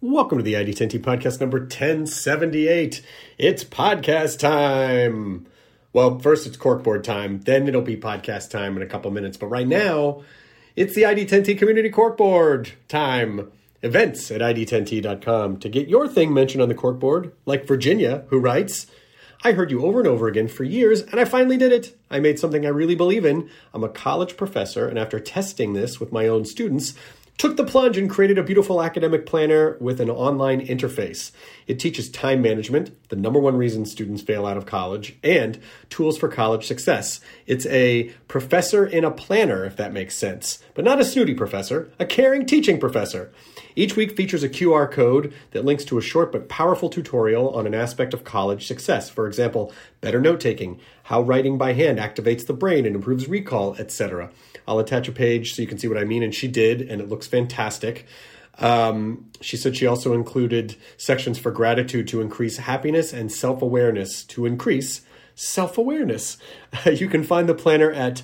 Welcome to the ID10T podcast number 1078. It's podcast time. Well, first it's corkboard time, then it'll be podcast time in a couple minutes. But right now, it's the ID10T community corkboard time. Events at ID10T.com to get your thing mentioned on the corkboard, like Virginia, who writes, I heard you over and over again for years, and I finally did it. I made something I really believe in. I'm a college professor, and after testing this with my own students, took the plunge and created a beautiful academic planner with an online interface. It teaches time management, the number one reason students fail out of college, and tools for college success. It's a professor in a planner, if that makes sense, but not a snooty professor, a caring teaching professor. Each week features a QR code that links to a short but powerful tutorial on an aspect of college success. For example, better note-taking, how writing by hand activates the brain and improves recall, etc. I'll attach a page so you can see what I mean, and she did, and it looks fantastic. She said she also included sections for gratitude to increase happiness and self-awareness to increase self-awareness. You can find the planner at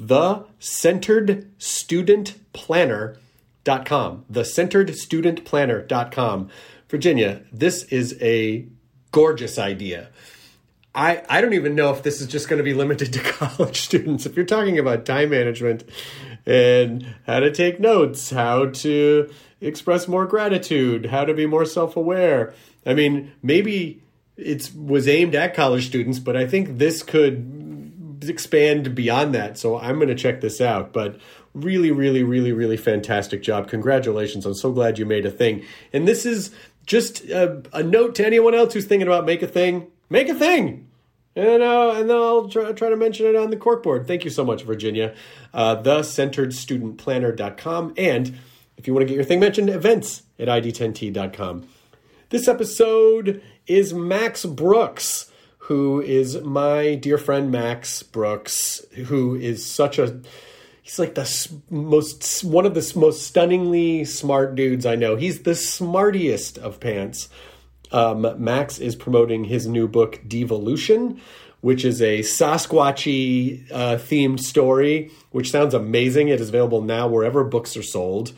thecenteredstudentplanner.com. Thecenteredstudentplanner.com. Virginia, this is a gorgeous idea. I don't even know if this is just going to be limited to college students. If you're talking about time management and how to take notes, how to express more gratitude, how to be more self-aware. I mean, maybe it was aimed at college students, but I think this could expand beyond that. So I'm going to check this out. But really fantastic job. Congratulations. I'm so glad you made a thing. And this is just a note to anyone else who's thinking about make a thing. Make a thing. And then I'll try to mention it on the corkboard. Thank you so much, Virginia. Thecenteredstudentplanner.com. And if you want to get your thing mentioned, events at ID10T.com. This episode is Max Brooks, who is my dear friend Max Brooks, who is he's like one of the most stunningly smart dudes I know. He's the smartiest of pants. Max is promoting his new book, Devolution, which is a Sasquatchy themed story, which sounds amazing. It is available now wherever books are sold.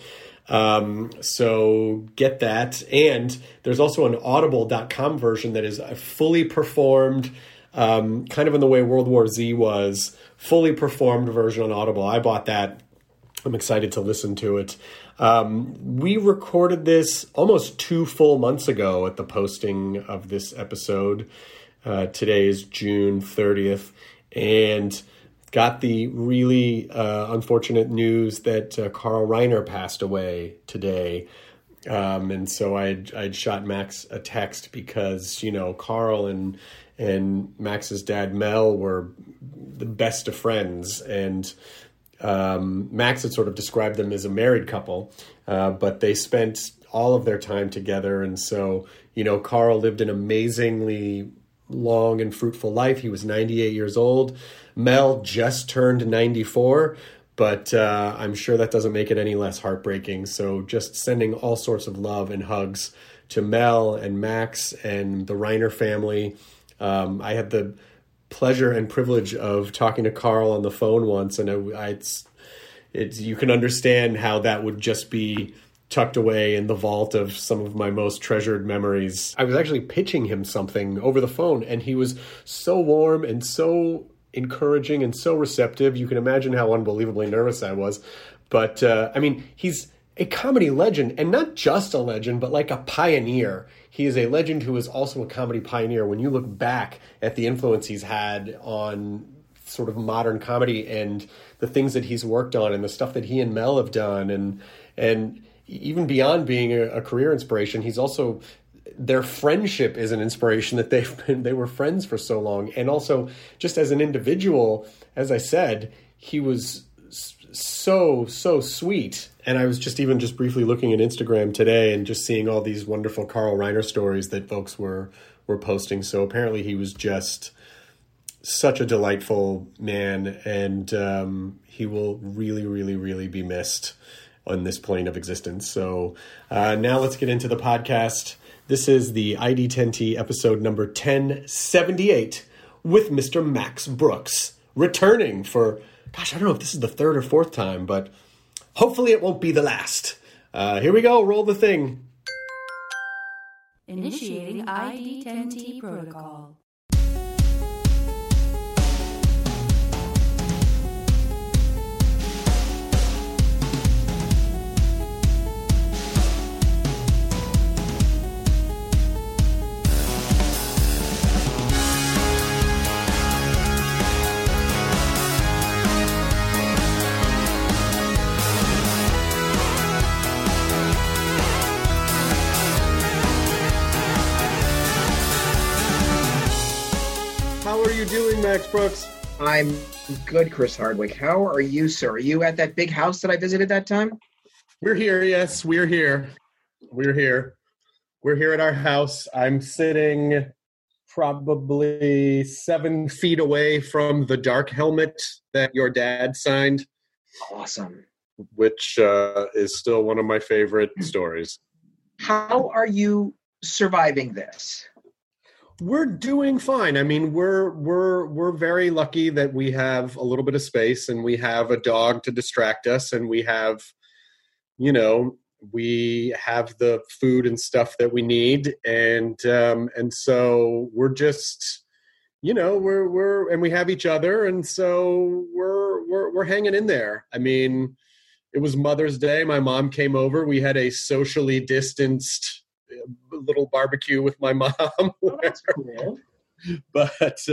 So get that. And there's also an audible.com version that is a fully performed, kind of in the way World War Z was, fully performed version on Audible. I bought that. I'm excited to listen to it. We recorded this almost 2 full months ago at the posting of this episode. Today is June 30th, and got the really unfortunate news that Carl Reiner passed away today. And so I'd shot Max a text because, Carl and Max's dad, Mel, were the best of friends, and Max had sort of described them as a married couple, but they spent all of their time together. And so, Carl lived an amazingly long and fruitful life. He was 98 years old. Mel just turned 94, but I'm sure that doesn't make it any less heartbreaking. So just sending all sorts of love and hugs to Mel and Max and the Reiner family. I had the pleasure and privilege of talking to Carl on the phone once, and you can understand how that would just be tucked away in the vault of some of my most treasured memories. I was actually pitching him something over the phone, and he was so warm and so encouraging and so receptive. You can imagine how unbelievably nervous I was. But, he's a comedy legend, and not just a legend, but like a pioneer. He is a legend who is also a comedy pioneer. When you look back at the influence he's had on sort of modern comedy and the things that he's worked on and the stuff that he and Mel have done, and even beyond being a career inspiration, he's also, their friendship is an inspiration that they were friends for so long. And also just as an individual, as I said, he was so sweet. And I was just briefly looking at Instagram today and just seeing all these wonderful Carl Reiner stories that folks were posting. So apparently he was just such a delightful man, and he will really be missed on this plane of existence. So now let's get into the podcast. This is the ID10T episode number 1078 with Mr. Max Brooks, returning for, I don't know if this is the 3rd or 4th time, but hopefully it won't be the last. Here we go. Roll the thing. Initiating ID10T protocol. How are you doing, Max Brooks? I'm good, Chris Hardwick. How are you, sir? Are you at that big house that I visited that time? We're here, yes, we're here. We're here. We're here at our house. I'm sitting probably 7 feet away from the dark helmet that your dad signed. Awesome. Which is still one of my favorite stories. How are you surviving this? We're doing fine. I mean, we're very lucky that we have a little bit of space and we have a dog to distract us, and we have, we have the food and stuff that we need, and so we're just, we're and we have each other, and so we're hanging in there. I mean, it was Mother's Day. My mom came over. We had a socially distanced little barbecue with my mom. Oh, that's cool. But it's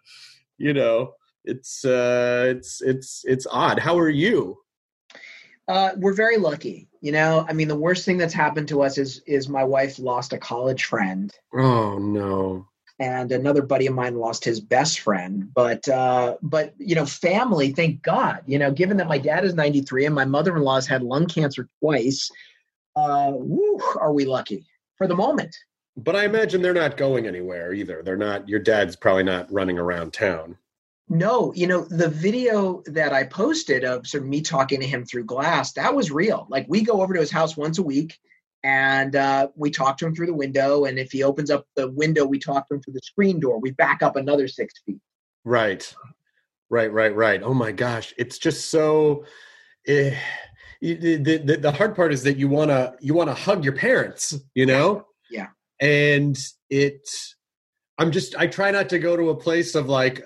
odd. How are you? We're very lucky. I mean, the worst thing that's happened to us is my wife lost a college friend. Oh no. And another buddy of mine lost his best friend. But family, thank God. Given that my dad is 93 and my mother-in-law's had lung cancer twice, are we lucky for the moment? But I imagine they're not going anywhere either. They're not. Your dad's probably not running around town. No, the video that I posted of sort of me talking to him through glass, that was real. Like, we go over to his house once a week, and we talk to him through the window. And if he opens up the window, we talk to him through the screen door. We back up another 6 feet. Right. Oh my gosh, it's just so. The hard part is that you wanna hug your parents, Yeah. And I try not to go to a place of like,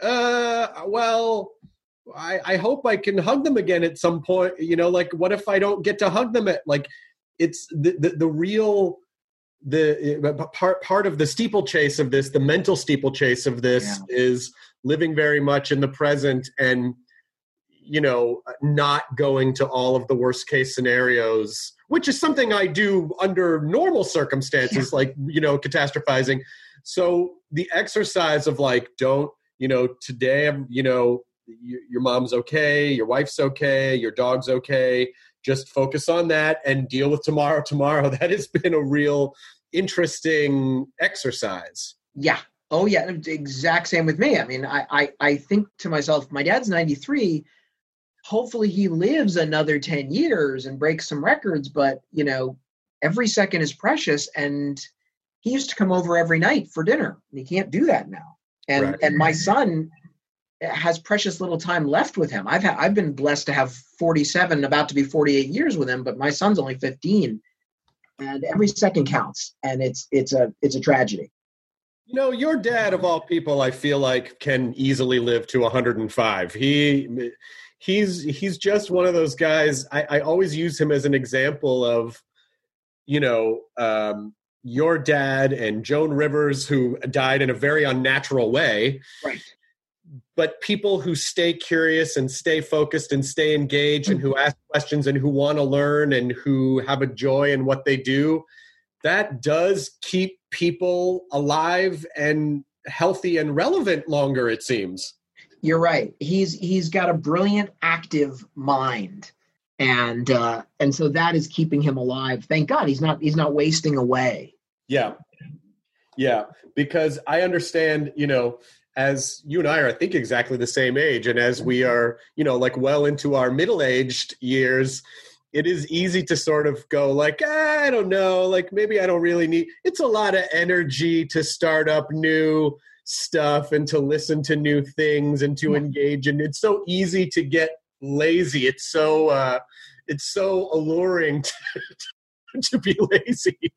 I hope I can hug them again at some point, like, what if I don't get to hug them at, like, it's the real, part of the steeplechase of this, the mental steeplechase of this is living very much in the present and, not going to all of the worst case scenarios, which is something I do under normal circumstances, like, catastrophizing. So the exercise of like, don't, today, your mom's okay, your wife's okay, your dog's okay, just focus on that and deal with tomorrow. That has been a real interesting exercise. Yeah. Oh yeah. Exact same with me. I mean, I think to myself, my dad's 93. Hopefully he lives another 10 years and breaks some records, but every second is precious, and he used to come over every night for dinner, and he can't do that now. And right. And my son has precious little time left with him. I've been blessed to have 47, about to be 48 years with him, but my son's only 15, and every second counts, and it's a tragedy. Your dad, of all people, I feel like can easily live to 105. He's just one of those guys. I always use him as an example of, your dad and Joan Rivers, who died in a very unnatural way. Right. But people who stay curious and stay focused and stay engaged and who ask questions and who want to learn and who have a joy in what they do, that does keep people alive and healthy and relevant longer, it seems. You're right. He's got a brilliant, active mind, and so that is keeping him alive. Thank God he's not wasting away. Yeah, because I understand, as you and I are, I think, exactly the same age, and as we are, like well into our middle-aged years, it is easy to sort of go like, I don't know, like maybe I don't really need. It's a lot of energy to start up new stuff and to listen to new things and to engage, and it's so easy to get lazy. It's so alluring to be lazy.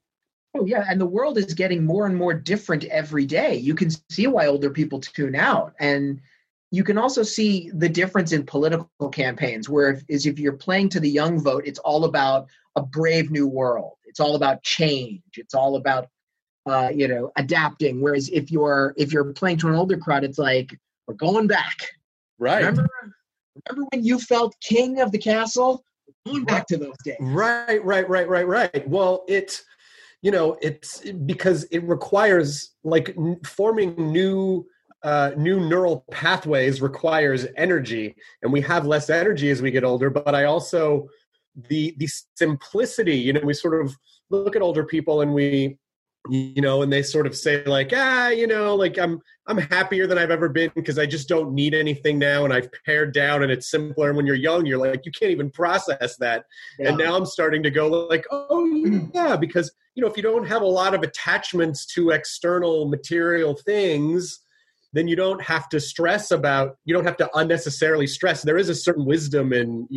Oh yeah, and the world is getting more and more different every day. You can see why older people tune out, and you can also see the difference in political campaigns. Where if you're playing to the young vote, it's all about a brave new world. It's all about change. It's all about adapting. Whereas if you're playing to an older crowd, it's like we're going back. Right. Remember when you felt king of the castle? We're going back to those days. Right. Well, it's because it requires like forming new neural pathways requires energy, and we have less energy as we get older. But I also the simplicity, we sort of look at older people and and they sort of say like, like I'm happier than I've ever been because I just don't need anything now, and I've pared down and it's simpler. And when you're young, you're like, you can't even process that. Yeah. And now I'm starting to go like, oh yeah, because if you don't have a lot of attachments to external material things, then you don't have to you don't have to unnecessarily stress. There is a certain wisdom in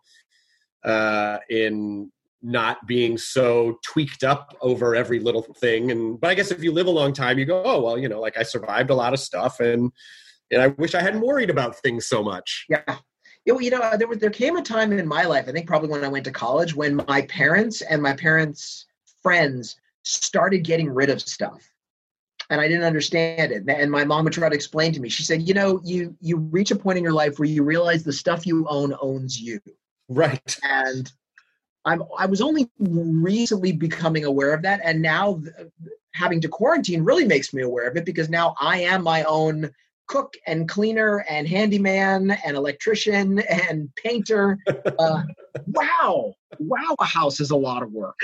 not being so tweaked up over every little thing. But I guess if you live a long time, you go, oh, well, like I survived a lot of stuff and I wish I hadn't worried about things so much. Yeah. There came a time in my life, I think probably when I went to college, when my parents and my parents' friends started getting rid of stuff. And I didn't understand it. And my mom would try to explain to me. She said, you reach a point in your life where you realize the stuff you own owns you. Right. And I was only recently becoming aware of that. And now having to quarantine really makes me aware of it, because now I am my own cook and cleaner and handyman and electrician and painter. Wow, a house is a lot of work.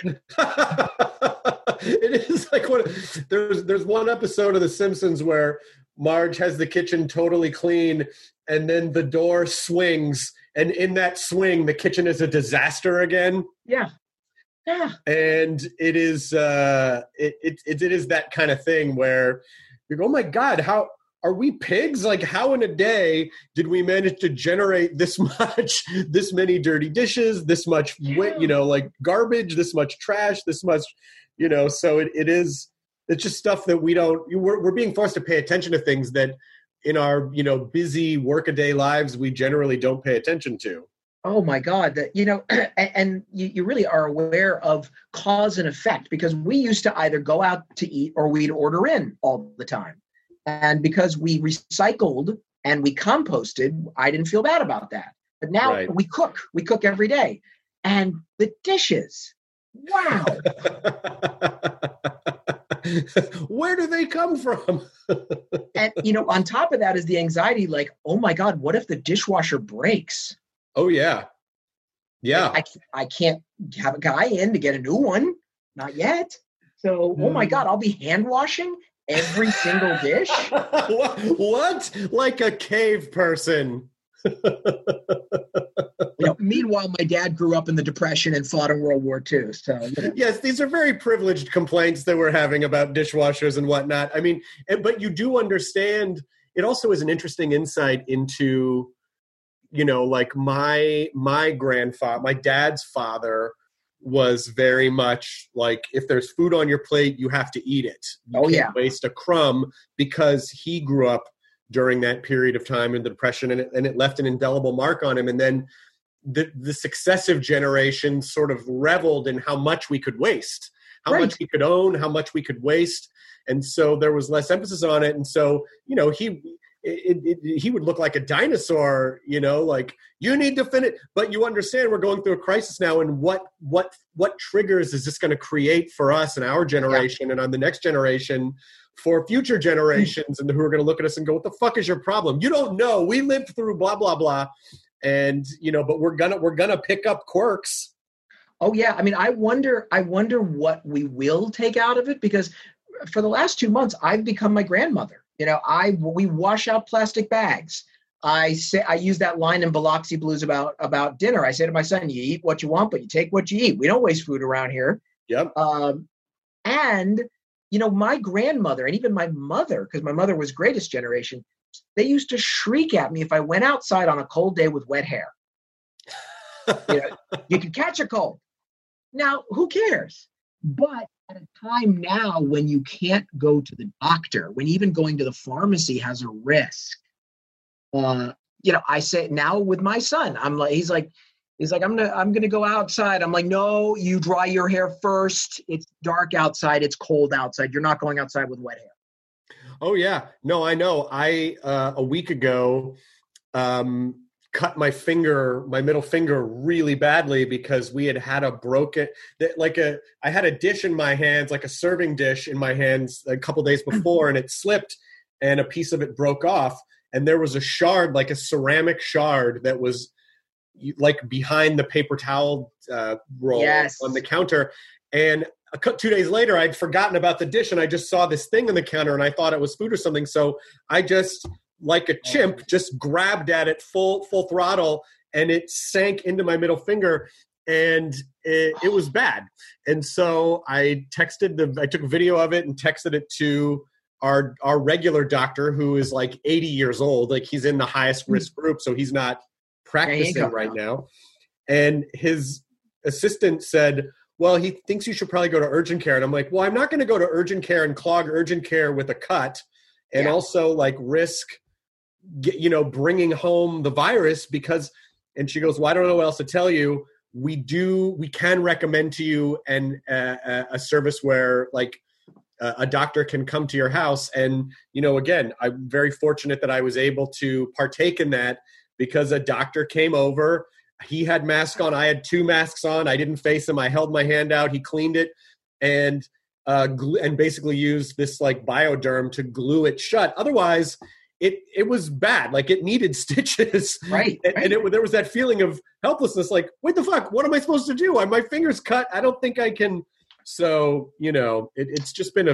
It is like there's one episode of The Simpsons where Marge has the kitchen totally clean, and then the door swings, and in that swing, the kitchen is a disaster again. Yeah. And it is it is that kind of thing where you go, oh my God, how are we pigs? Like, how in a day did we manage to generate this many dirty dishes, this much, like garbage, this much trash, this much, so it's just stuff that we're being forced to pay attention to things that in our, busy workaday lives, we generally don't pay attention to. Oh my God, and you really are aware of cause and effect, because we used to either go out to eat or we'd order in all the time. And because we recycled and we composted, I didn't feel bad about that. But now we cook every day. And the dishes, wow. Where do they come from? And, on top of that is the anxiety, like, oh my God, what if the dishwasher breaks? Oh, yeah. Yeah. I can't have a guy in to get a new one. Not yet. So, oh my God, I'll be hand washing every single dish? What? Like a cave person. Meanwhile, my dad grew up in the Depression and fought in World War II. So yes, these are very privileged complaints that we're having about dishwashers and whatnot. I mean, but you do understand. It also is an interesting insight into, like my grandfather, my dad's father, was very much like, if there's food on your plate, you have to eat it. You can't waste a crumb, because he grew up during that period of time in the Depression, and it left an indelible mark on him. And then the successive generations sort of reveled in how much we could waste, how much we could own, how much we could waste. And so there was less emphasis on it. And so, he would look like a dinosaur, like, you need to finish. But you understand we're going through a crisis now, and what triggers is this going to create for us and our generation and on the next generation for future generations, and who are going to look at us and go, what the fuck is your problem? You don't know. We lived through blah, blah, blah. And, but we're gonna pick up quirks. Oh yeah. I mean, I wonder what we will take out of it, because for the last 2 months, I've become my grandmother. We wash out plastic bags. I use that line in Biloxi Blues about dinner. I say to my son, you eat what you want, but you take what you eat. We don't waste food around here. Yep. And, my grandmother and even my mother, because my mother was greatest generation, they used to shriek at me if I went outside on a cold day with wet hair. You could catch a cold. Now, who cares? But at a time now when you can't go to the doctor, when even going to the pharmacy has a risk. I say now with my son, he's like, I'm gonna go outside. I'm like, no, you dry your hair first. It's dark outside. It's cold outside. You're not going outside with wet hair. Oh yeah, no, I know. I a week ago cut my middle finger really badly because we had a broken, I had a dish in my hands, like a serving dish in my hands a couple days before, and it slipped and a piece of it broke off. And there was a shard, like a ceramic shard that was like behind the paper towel roll on the counter. And 2 days later, I'd forgotten about the dish and I just saw this thing on the counter and I thought it was food or something. So I just, like a chimp, just grabbed at it full throttle and it sank into my middle finger and it was bad. And so I took a video of it and texted it to our regular doctor, who is like 80 years old. Like he's in the highest risk group, so he's not practicing right now. And his assistant said, well, he thinks you should probably go to urgent care. And I'm like, well, I'm not going to go to urgent care and clog urgent care with a cut and also like risk, bringing home the virus because, and she goes, well, I don't know what else to tell you. We can recommend to you a service where like a doctor can come to your house. And, again, I'm very fortunate that I was able to partake in that because a doctor came over. He had mask on. I had 2 masks on. I didn't face him. I held my hand out. He cleaned it and basically used this like Bioderm to glue it shut. Otherwise, it was bad. Like it needed stitches. Right. And there was that feeling of helplessness. Like, what the fuck? What am I supposed to do? My finger's cut. I don't think I can. So, it's just been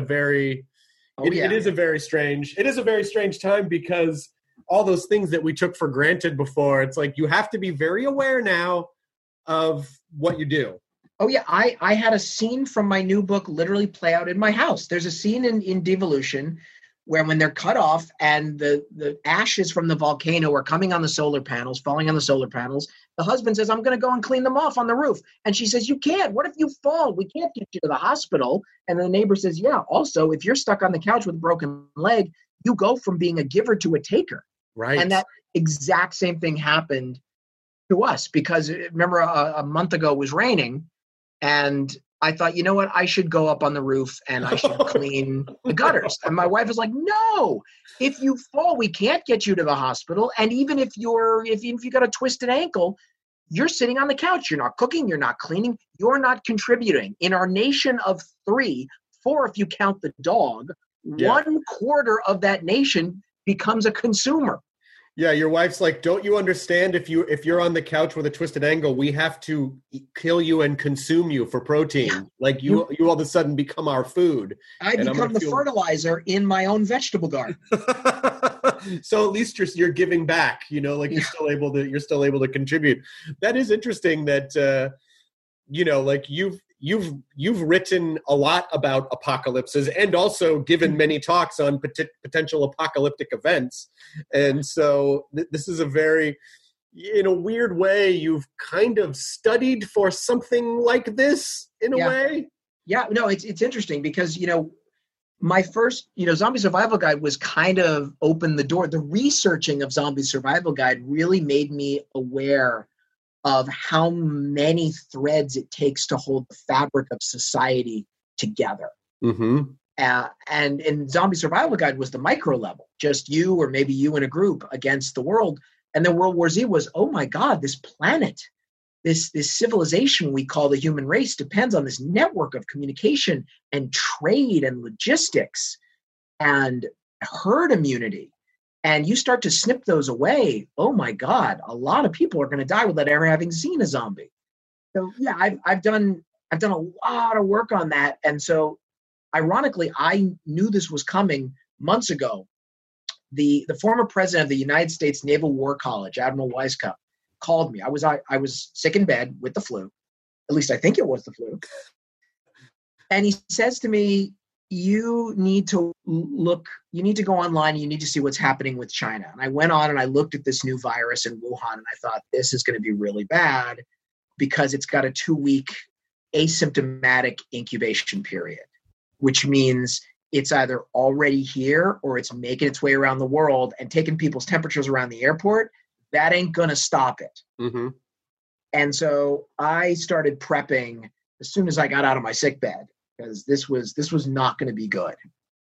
it is a very strange time because all those things that we took for granted before, it's like you have to be very aware now of what you do. Oh, yeah. I had a scene from my new book literally play out in my house. There's a scene in Devolution where when they're cut off and the ashes from the volcano are coming on the solar panels, falling on the solar panels, the husband says, I'm going to go and clean them off on the roof. And she says, you can't. What if you fall? We can't get you to the hospital. And the neighbor says, yeah, also, if you're stuck on the couch with a broken leg, you go from being a giver to a taker. Right. And that exact same thing happened to us because remember a month ago it was raining and I thought, you know what, I should go up on the roof and I should clean the gutters. And my wife was like, no, if you fall, we can't get you to the hospital. And even if you got a twisted ankle, you're sitting on the couch. You're not cooking. You're not cleaning. You're not contributing. In our nation of 3, 4, if you count the dog, 1/4 of that nation becomes a consumer. Yeah, your wife's like, don't you understand if you're on the couch with a twisted ankle, we have to kill you and consume you for protein. Yeah. Like you all of a sudden become our food. I become the fertilizer in my own vegetable garden. So at least you're giving back, like you're still able to contribute. That is interesting that like you've written a lot about apocalypses and also given many talks on potential apocalyptic events. And so this is in a weird way, you've kind of studied for something like this in a way. Yeah, no, it's interesting because, my first, Zombie Survival Guide was kind of opened the door. The researching of Zombie Survival Guide really made me aware of how many threads it takes to hold the fabric of society together. Mm-hmm. And in Zombie Survival Guide was the micro level, just you or maybe you in a group against the world. And then World War Z was, oh my God, this planet, this civilization we call the human race depends on this network of communication and trade and logistics and herd immunity. And you start to snip those away, oh my God, a lot of people are going to die without ever having seen a zombie. So yeah, I've done a lot of work on that. And so ironically, I knew this was coming months ago. The former president of the United States Naval War College, Admiral Weisskopf, called me. I was sick in bed with the flu. At least I think it was the flu. And he says to me, you need to go online, you need to see what's happening with China. And I went on and I looked at this new virus in Wuhan and I thought, this is going to be really bad because it's got a 2-week asymptomatic incubation period, which means it's either already here or it's making its way around the world and taking people's temperatures around the airport. That ain't going to stop it. Mm-hmm. And so I started prepping as soon as I got out of my sick bed, because this was not going to be good.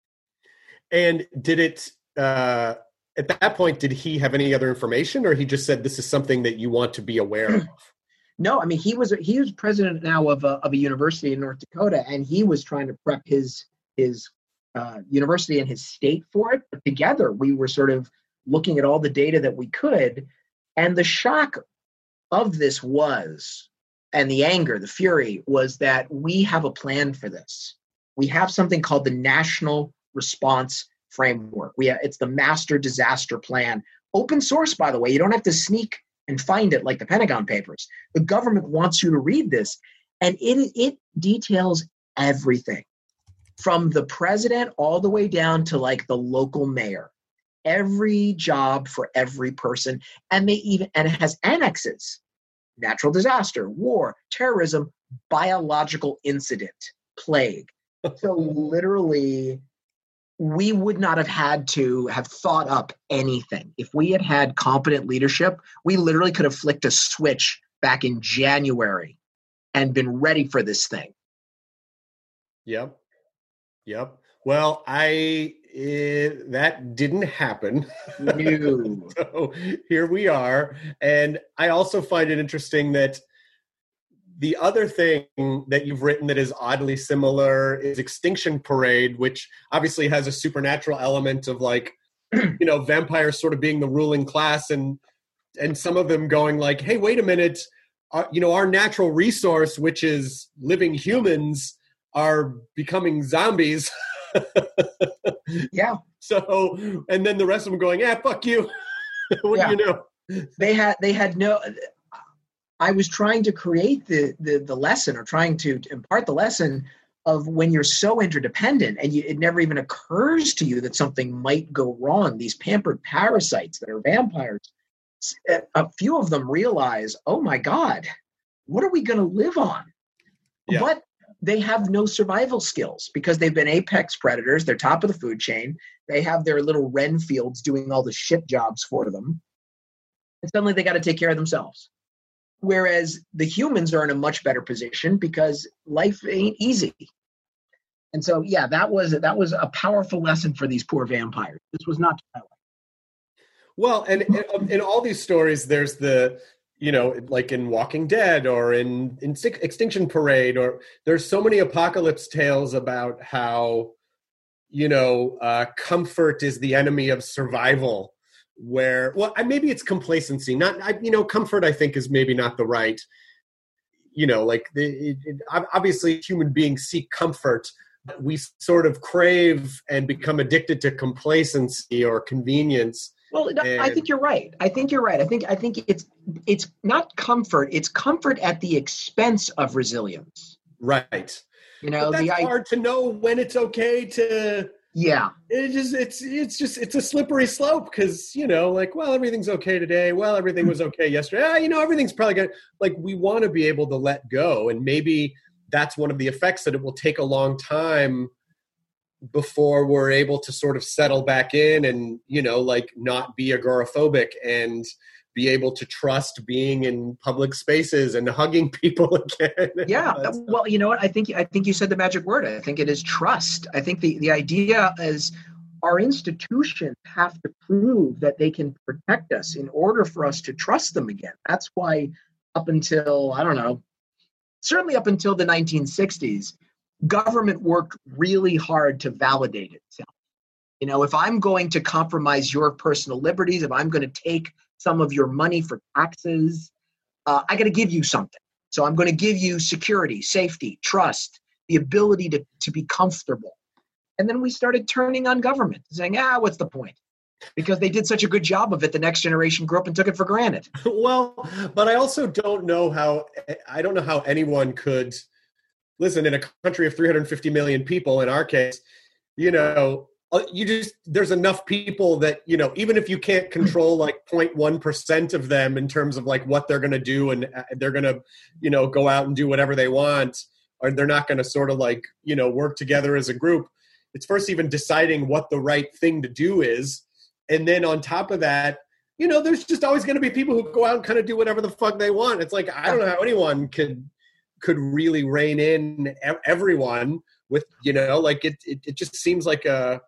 And did it, at that point, did he have any other information, or he just said, this is something that you want to be aware of? No, I mean, he was president now of a university in North Dakota, and he was trying to prep his university and his state for it. But together, we were sort of looking at all the data that we could, and the shock of this was, and the anger, the fury, was that we have a plan for this. We have something called the National Response Framework. It's the Master Disaster Plan. Open source, by the way. You don't have to sneak and find it like the Pentagon Papers. The government wants you to read this, and it details everything from the president all the way down to like the local mayor. Every job for every person, and it has annexes: natural disaster, war, terrorism, biological incident, plague. So literally, we would not have had to have thought up anything. If we had had competent leadership, we literally could have flicked a switch back in January and been ready for this thing. Yep. Well, that didn't happen. No. So here we are. And I also find it interesting that the other thing that you've written that is oddly similar is Extinction Parade, which obviously has a supernatural element of like, vampires sort of being the ruling class, and some of them going like, hey, wait a minute, our natural resource, which is living humans, are becoming zombies. Yeah. So, and then the rest of them going, fuck you. What do you know? They had no. I was trying to create the lesson, or trying to impart the lesson of when you're so interdependent and it never even occurs to you that something might go wrong. These pampered parasites that are vampires, a few of them realize, oh my God, what are we going to live on? Yeah. But they have no survival skills because they've been apex predators. They're top of the food chain. They have their little Ren fields doing all the shit jobs for them. And suddenly they got to take care of themselves. Whereas the humans are in a much better position because life ain't easy. And so, yeah, that was a powerful lesson for these poor vampires. This was not that way. Well, and in all these stories, there's the, like in Walking Dead or in Extinction Parade, or there's so many apocalypse tales about how, comfort is the enemy of survival. Where, well, maybe it's complacency. Comfort, I think, is maybe not the right, obviously human beings seek comfort, but we sort of crave and become addicted to complacency or convenience. Well, I think you're right. I think it's not comfort. It's comfort at the expense of resilience. Right. But that's hard to know when it's okay to. Yeah. It's a slippery slope because, well, everything's okay today. Well, everything was okay yesterday. Everything's probably good. Like, we want to be able to let go. And maybe that's one of the effects, that it will take a long time before we're able to sort of settle back in and, not be agoraphobic and be able to trust being in public spaces and hugging people again. Yeah. Well, you know what? I think you said the magic word. I think it is trust. I think the idea is our institutions have to prove that they can protect us in order for us to trust them again. That's why up until, certainly up until the 1960s, government worked really hard to validate itself. If I'm going to compromise your personal liberties, if I'm going to take some of your money for taxes, I got to give you something. So I'm going to give you security, safety, trust, the ability to be comfortable. And then we started turning on government, saying, what's the point? Because they did such a good job of it, the next generation grew up and took it for granted. Well, but I also don't know how anyone could, listen, in a country of 350 million people, in our case, there's enough people that, even if you can't control like 0.1% of them in terms of like what they're going to do, and they're going to, go out and do whatever they want, or they're not going to sort of like, work together as a group. It's first even deciding what the right thing to do is. And then on top of that, there's just always going to be people who go out and kind of do whatever the fuck they want. It's like, I don't know how anyone could really rein in everyone with, like it just seems like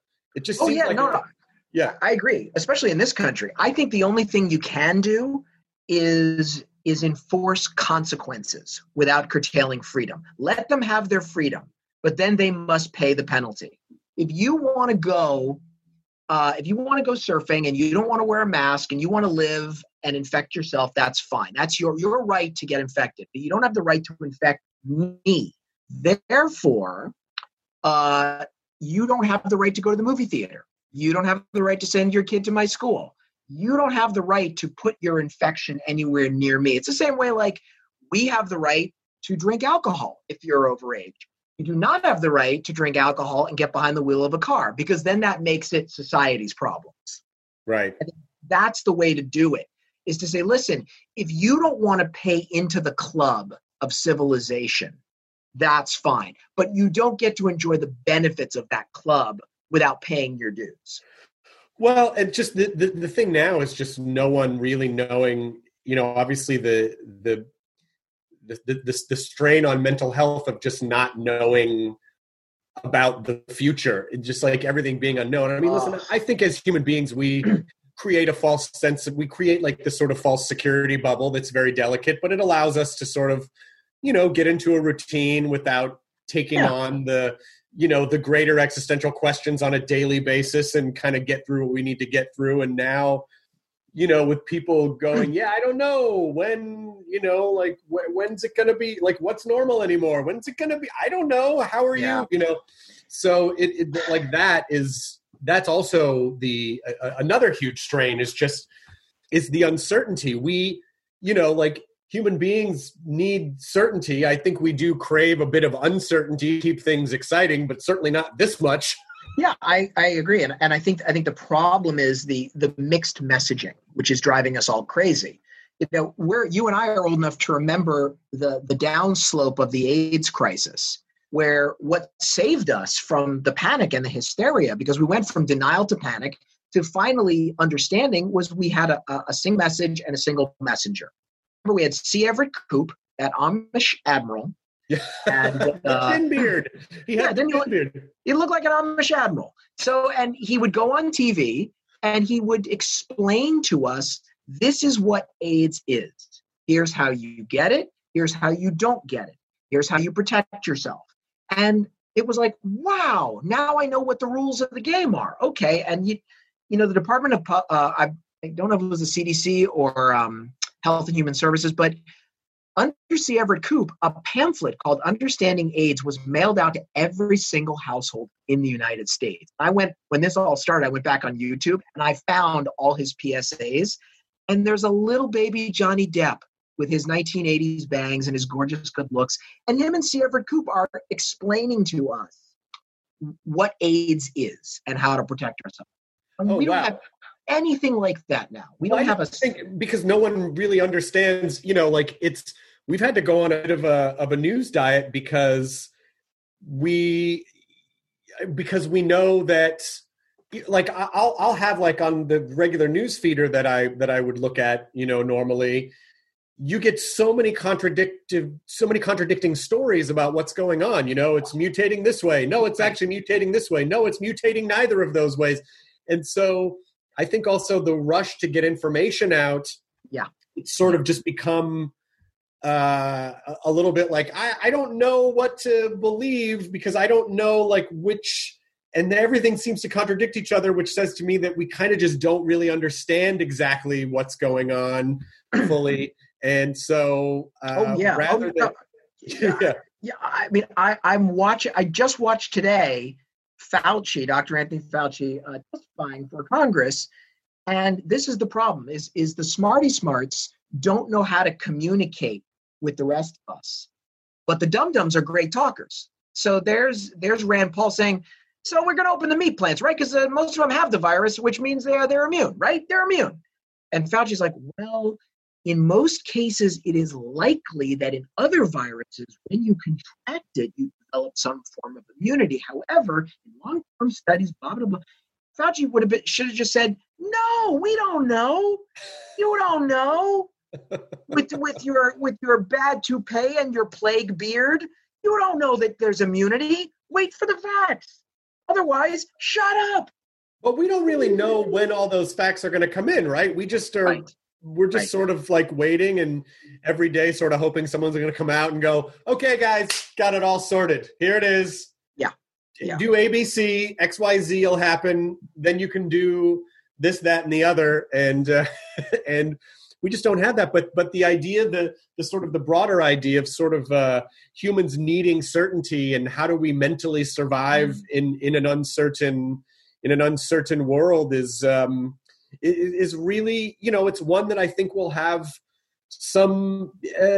yeah, I agree, especially in this country. I think the only thing you can do is enforce consequences without curtailing freedom. Let them have their freedom, but then they must pay the penalty. If you want to go surfing and you don't want to wear a mask and you want to live and infect yourself, that's fine. That's your right to get infected. But you don't have the right to infect me. Therefore, you don't have the right to go to the movie theater. You don't have the right to send your kid to my school. You don't have the right to put your infection anywhere near me. It's the same way like we have the right to drink alcohol if you're overage. You do not have the right to drink alcohol and get behind the wheel of a car, because then that makes it society's problems. Right. I think that's the way to do it, is to say, listen, if you don't want to pay into the club of civilization, that's fine. But you don't get to enjoy the benefits of that club without paying your dues. Well, and just the thing now is just no one really knowing, obviously the strain on mental health of just not knowing about the future, just like everything being unknown. I mean, listen, I think as human beings, we create a false sense we create like this sort of false security bubble that's very delicate, but it allows us to sort of, get into a routine without taking on the greater existential questions on a daily basis and kind of get through what we need to get through. And now, with people going, I don't know when, like, when's it going to be, like, what's normal anymore? When's it going to be? I don't know. How are you? So it like that's also the, another huge strain is the uncertainty. We, like human beings need certainty. I think we do crave a bit of uncertainty, keep things exciting, but certainly not this much. Yeah, I agree. And I think the problem is the mixed messaging, which is driving us all crazy. You and I are old enough to remember the downslope of the AIDS crisis, where what saved us from the panic and the hysteria, because we went from denial to panic to finally understanding, was we had a single message and a single messenger. Remember, we had C. Everett Koop, that Amish admiral. And thin beard. He had thin beard. He looked like an Amish admiral. So, and he would go on TV and he would explain to us, this is what AIDS is. Here's how you get it. Here's how you don't get it. Here's how you protect yourself. And it was like, wow, now I know what the rules of the game are. Okay. And the Department of, I don't know if it was the CDC or Health and Human Services, but under C. Everett Koop, a pamphlet called Understanding AIDS was mailed out to every single household in the United States. When this all started, I went back on YouTube and I found all his PSAs. And there's a little baby Johnny Depp with his 1980s bangs and his gorgeous good looks. And him and C. Everett Koop are explaining to us what AIDS is and how to protect ourselves. And we don't have anything like that now. We don't have a thing, because no one really understands, we've had to go on a bit of a news diet because we know that, like, I'll have, like, on the regular news feeder that I would look at, normally, you get so many contradicting stories about what's going on. It's mutating this way. No, it's actually mutating this way. No, it's mutating neither of those ways. And so I think also the rush to get information out, it's sort of just become a little bit like, I don't know what to believe, because I don't know, like, which, and everything seems to contradict each other, which says to me that we kind of just don't really understand exactly what's going on fully. And so, I mean, I just watched today Dr. Anthony Fauci testifying for Congress. And this is the problem, is the smarty smarts don't know how to communicate with the rest of us. But the dum-dums are great talkers. So there's Rand Paul saying, so we're going to open the meat plants, right? Because most of them have the virus, which means they're immune, right? They're immune. And Fauci's like, well, in most cases, it is likely that in other viruses, when you contract it, you develop some form of immunity. However, in long-term studies, blah, blah, blah, Fauci should have just said, no, we don't know. You don't know. With your bad toupee and your plague beard, you don't know that there's immunity. Wait for the facts. Otherwise, shut up. But we don't really know when all those facts are going to come in, right? We just are. Right. We're just sort of like waiting and every day sort of hoping someone's going to come out and go, okay, guys, got it all sorted. Here it is. Yeah. Do ABC, XYZ will happen. Then you can do this, that, and the other. And we just don't have that. But the idea, the sort of the broader idea of sort of humans needing certainty and how do we mentally survive in an uncertain world is really, it's one that I think will have some,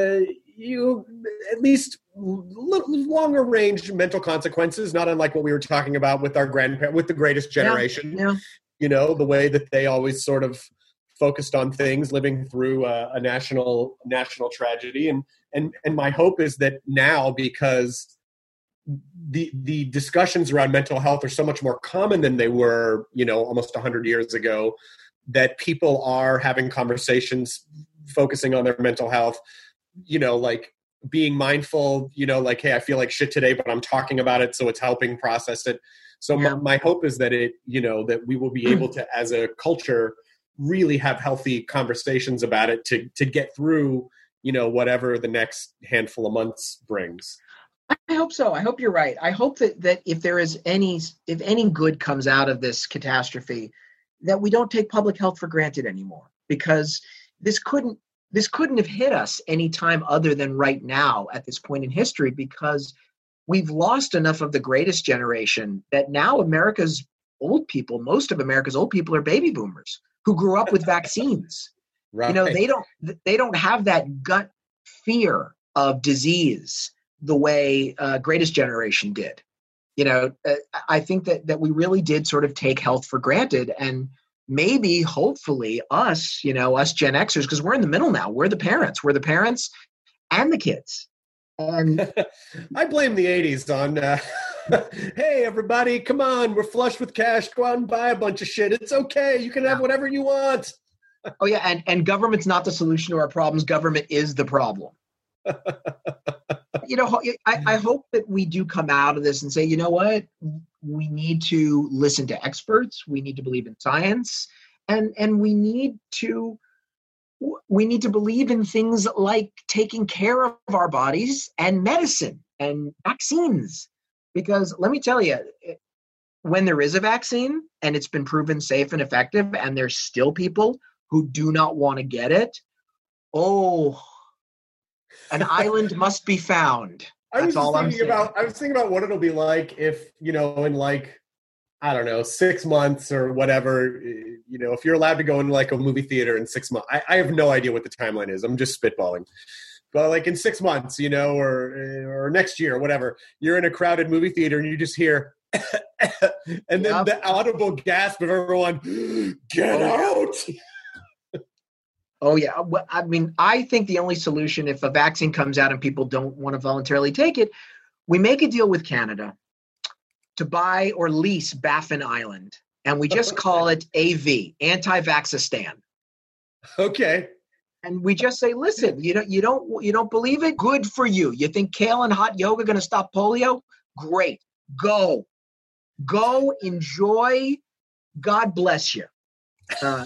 at least longer range mental consequences, not unlike what we were talking about with our grandparents, with the Greatest Generation. Yeah. The way that they always sort of focused on things, living through a national tragedy. And my hope is that now, because the discussions around mental health are so much more common than they were, almost 100 years ago, that people are having conversations focusing on their mental health, like being mindful, like, hey, I feel like shit today, but I'm talking about it, so it's helping process it. So my hope is that that we will be able to, as a culture, really have healthy conversations about it to get through, whatever the next handful of months brings. I hope so. I hope you're right. I hope that if any good comes out of this catastrophe, that we don't take public health for granted anymore, because this couldn't have hit us any time other than right now at this point in history, because we've lost enough of the Greatest Generation that now most of America's old people are baby boomers who grew up with vaccines. Right. They don't have that gut fear of disease the way Greatest Generation did. I think that we really did sort of take health for granted, and maybe, hopefully, us Gen Xers, because we're in the middle now. We're the parents and the kids. And I blame the 80s on, hey, everybody, come on, we're flush with cash. Go out and buy a bunch of shit. It's okay. You can have whatever you want. Oh, yeah. And government's not the solution to our problems. Government is the problem. I hope that we do come out of this and say, you know what? We need to listen to experts. We need to believe in science. And we need to believe in things like taking care of our bodies and medicine and vaccines. Because let me tell you, when there is a vaccine and it's been proven safe and effective, and there's still people who do not want to get it, an island must be found. I was thinking about what it'll be like if, in like, I don't know, 6 months or whatever, if you're allowed to go into like a movie theater in 6 months. I have no idea what the timeline is. I'm just spitballing. But like in 6 months, or next year or whatever, you're in a crowded movie theater and you just hear, and then the audible gasp of everyone, get out. Oh, yeah. Well, I mean, I think the only solution, if a vaccine comes out and people don't want to voluntarily take it, we make a deal with Canada to buy or lease Baffin Island, and we just call it AV, Anti-Vaxxistan. Okay. And we just say, listen, you don't believe it? Good for you. You think kale and hot yoga are going to stop polio? Great. Go, enjoy. God bless you. I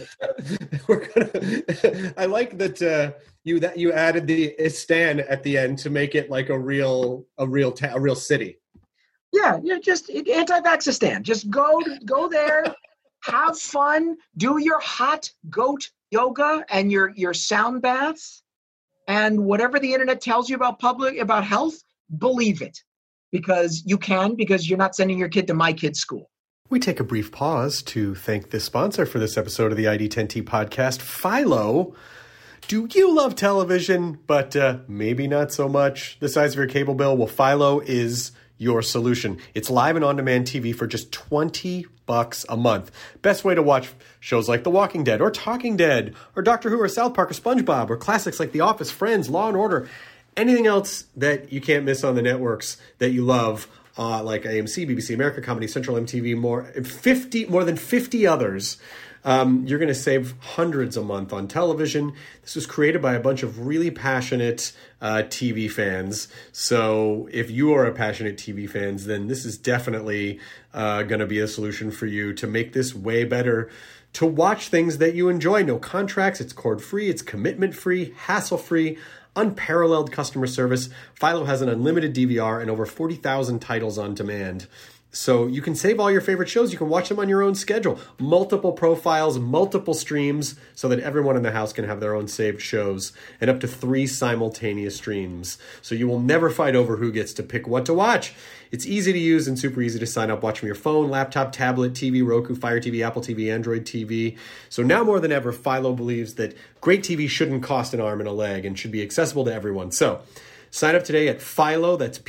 like that you added the Istan at the end to make it like a real city. Yeah, just Anti-Vaxxistan. Just go there, have fun, do your hot goat yoga and your sound baths, and whatever the internet tells you about health, believe it, because you're not sending your kid to my kid's school. We take a brief pause to thank this sponsor for this episode of the ID10T podcast, Philo. Do you love television, but maybe not so much the size of your cable bill? Well, Philo is your solution. It's live and on-demand TV for just $20 a month. Best way to watch shows like The Walking Dead or Talking Dead or Doctor Who or South Park or SpongeBob or classics like The Office, Friends, Law & Order, anything else that you can't miss on the networks that you love, like AMC, BBC America, Comedy Central, MTV, more than 50 others. You're going to save hundreds a month on television. This was created by a bunch of really passionate TV fans. So if you are a passionate TV fans, then this is definitely going to be a solution for you to make this way better, to watch things that you enjoy. No contracts. It's cord-free. It's commitment-free, hassle-free, unparalleled customer service. Philo has an unlimited DVR and over 40,000 titles on demand. So you can save all your favorite shows. You can watch them on your own schedule. Multiple profiles, multiple streams, so that everyone in the house can have their own saved shows, and up to 3 simultaneous streams. So you will never fight over who gets to pick what to watch. It's easy to use and super easy to sign up. Watch from your phone, laptop, tablet, TV, Roku, Fire TV, Apple TV, Android TV. So now more than ever, Philo believes that great TV shouldn't cost an arm and a leg and should be accessible to everyone. So sign up today at Philo, that's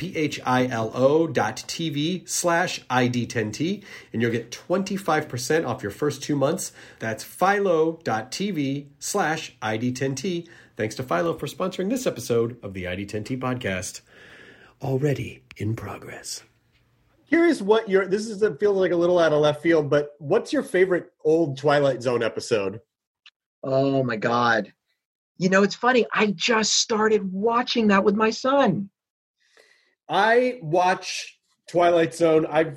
philo.tv/ID10T, and you'll get 25% off your first 2 months. That's philo.tv/ID10T. Thanks to Philo for sponsoring this episode of the ID10T podcast. Already in progress. Curious what this feels like a little out of left field, but what's your favorite old Twilight Zone episode? Oh my God. You know, it's funny. I just started watching that with my son. I watch Twilight Zone. I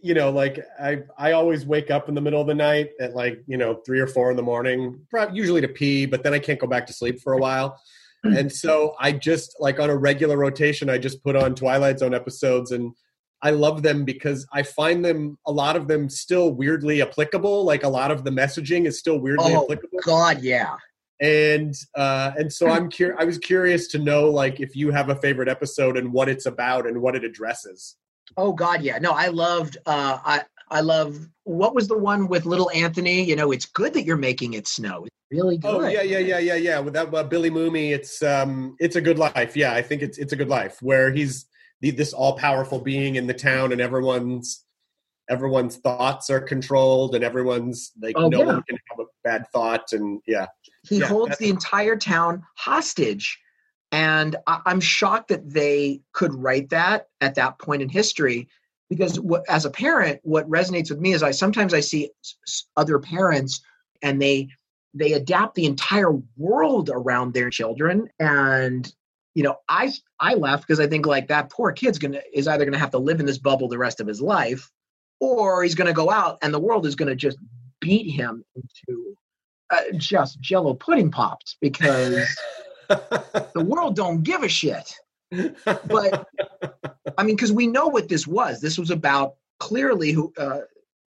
always wake up in the middle of the night at 3 or 4 in the morning, usually to pee, but then I can't go back to sleep for a while. And so I just on a regular rotation, I just put on Twilight Zone episodes, and I love them because I find a lot of them still weirdly applicable. Like a lot of the messaging is still weirdly applicable. Oh God, yeah. And so I was curious to know if you have a favorite episode and what it's about and what it addresses. Oh God, yeah. No, I loved I love what was the one with little Anthony? You know, it's good that you're making it snow. It's really good. Oh yeah. With that Billy Mooney, it's a good life. Yeah, I think it's a good life where he's this all powerful being in the town, and everyone's thoughts are controlled, and everyone's one can have a bad thought, and he holds the entire town hostage. And I'm shocked that they could write that at that point in history, because as a parent, what resonates with me is I sometimes see other parents and they adapt the entire world around their children. And, I laugh because I think that poor kid's is either going to have to live in this bubble the rest of his life, or he's going to go out and the world is going to just beat him into just Jell-O pudding pops, because the world don't give a shit. But I mean, because we know what this was. This was about clearly did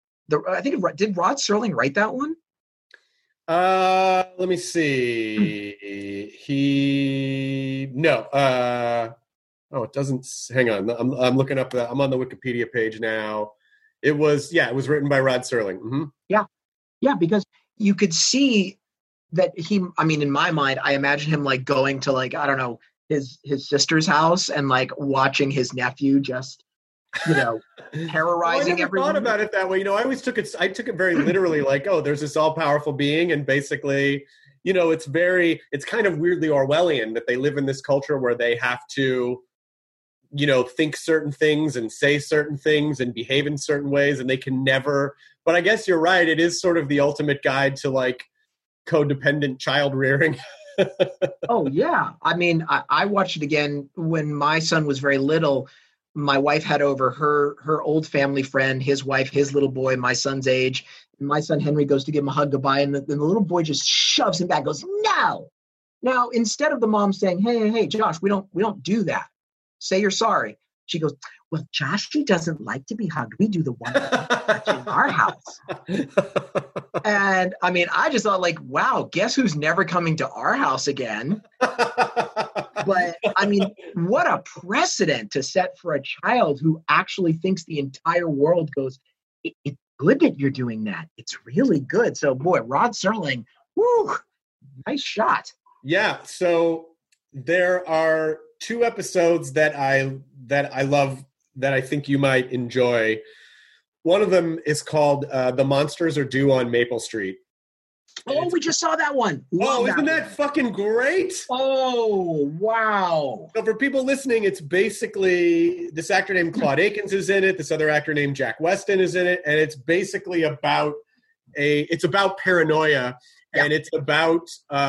Rod Serling write that one? Let me see. It doesn't. Hang on. I'm looking up. I'm on the Wikipedia page now. It was written by Rod Serling. Mm-hmm. Yeah, because you could see that in my mind, I imagine him going to I don't know, his sister's house and watching his nephew just, terrorizing I never everyone. thought about it that way. I always took it very literally, there's this all powerful being, and basically, it's kind of weirdly Orwellian that they live in this culture where they have to, think certain things and say certain things and behave in certain ways, and they can never. But I guess you're right. It is sort of the ultimate guide to codependent child rearing. Oh yeah. I mean, I watched it again when my son was very little. My wife had over her old family friend, his wife, his little boy, my son's age. And my son Henry goes to give him a hug goodbye, and the little boy just shoves him back, goes, "No." Now, instead of the mom saying, hey, Josh, we don't do that. Say you're sorry. She goes, "Well, Josh, he doesn't like to be hugged. We do the one touch in our house." And I mean, I just thought wow, guess who's never coming to our house again? But I mean, what a precedent to set for a child who actually thinks the entire world goes, it's good that you're doing that. It's really good. So boy, Rod Serling, whoo, nice shot. Yeah. So there are 2 episodes that I love that I think you might enjoy. One of them is called The Monsters Are Due on Maple Street. Oh, we just saw that one. Oh, isn't that fucking great? Oh, wow. So for people listening, it's basically this actor named Claude Akins is in it. This other actor named Jack Weston is in it. And it's basically about paranoia. Yeah. And it's about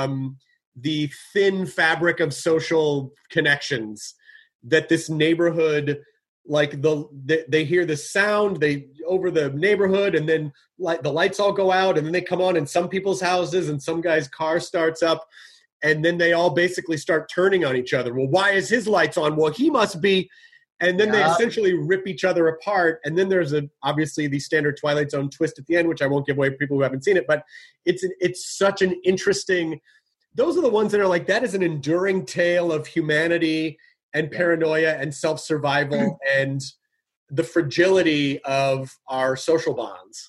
the thin fabric of social connections that this neighborhood, like they hear the sound over the neighborhood, and then the lights all go out, and then they come on in some people's houses, and some guy's car starts up, and then they all basically start turning on each other. Well, why is his lights on? Well, he must be. And then they essentially rip each other apart. And then there's obviously the standard Twilight Zone twist at the end, which I won't give away for people who haven't seen it. But it's such an interesting. Those are the ones that are like, that is an enduring tale of humanity and paranoia and self-survival and the fragility of our social bonds.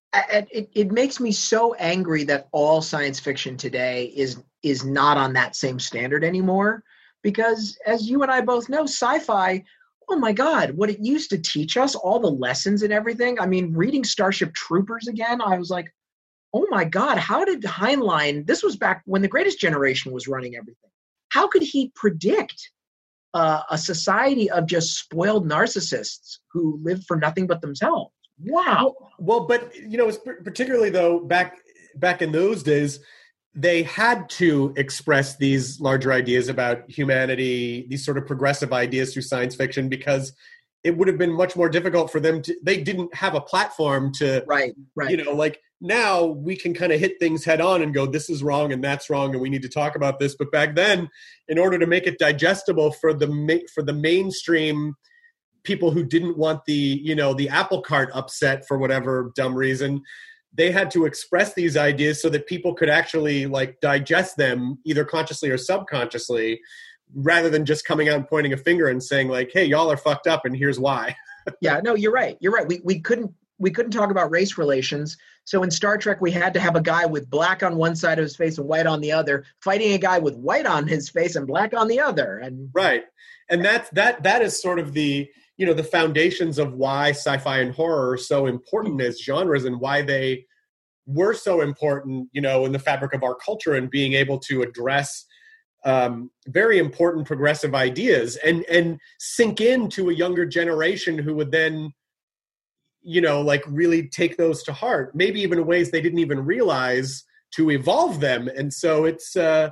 It makes me so angry that all science fiction today is not on that same standard anymore. Because as you and I both know, sci-fi, oh my God, what it used to teach us, all the lessons and everything. I mean, reading Starship Troopers again, I was like, oh my God, how did Heinlein, this was back when The Greatest Generation was running everything. How could he predict a society of just spoiled narcissists who live for nothing but themselves? Wow. Well, but particularly though, back in those days, they had to express these larger ideas about humanity, these sort of progressive ideas through science fiction, because it would have been much more difficult for them they didn't have a platform to, right. Like now we can kind of hit things head on and go, this is wrong and that's wrong and we need to talk about this. But back then, in order to make it digestible for the mainstream people who didn't want the apple cart upset for whatever dumb reason, they had to express these ideas so that people could actually like digest them either consciously or subconsciously, rather than just coming out and pointing a finger and saying like, hey, y'all are fucked up and here's why. Yeah, no, you're right. We couldn't talk about race relations. So in Star Trek, we had to have a guy with black on one side of his face and white on the other, fighting a guy with white on his face and black on the other. And right. And that is sort of the foundations of why sci-fi and horror are so important as genres and why they were so important, in the fabric of our culture and being able to address very important progressive ideas and sink into a younger generation who would then, really take those to heart, maybe even in ways they didn't even realize, to evolve them. And so it's the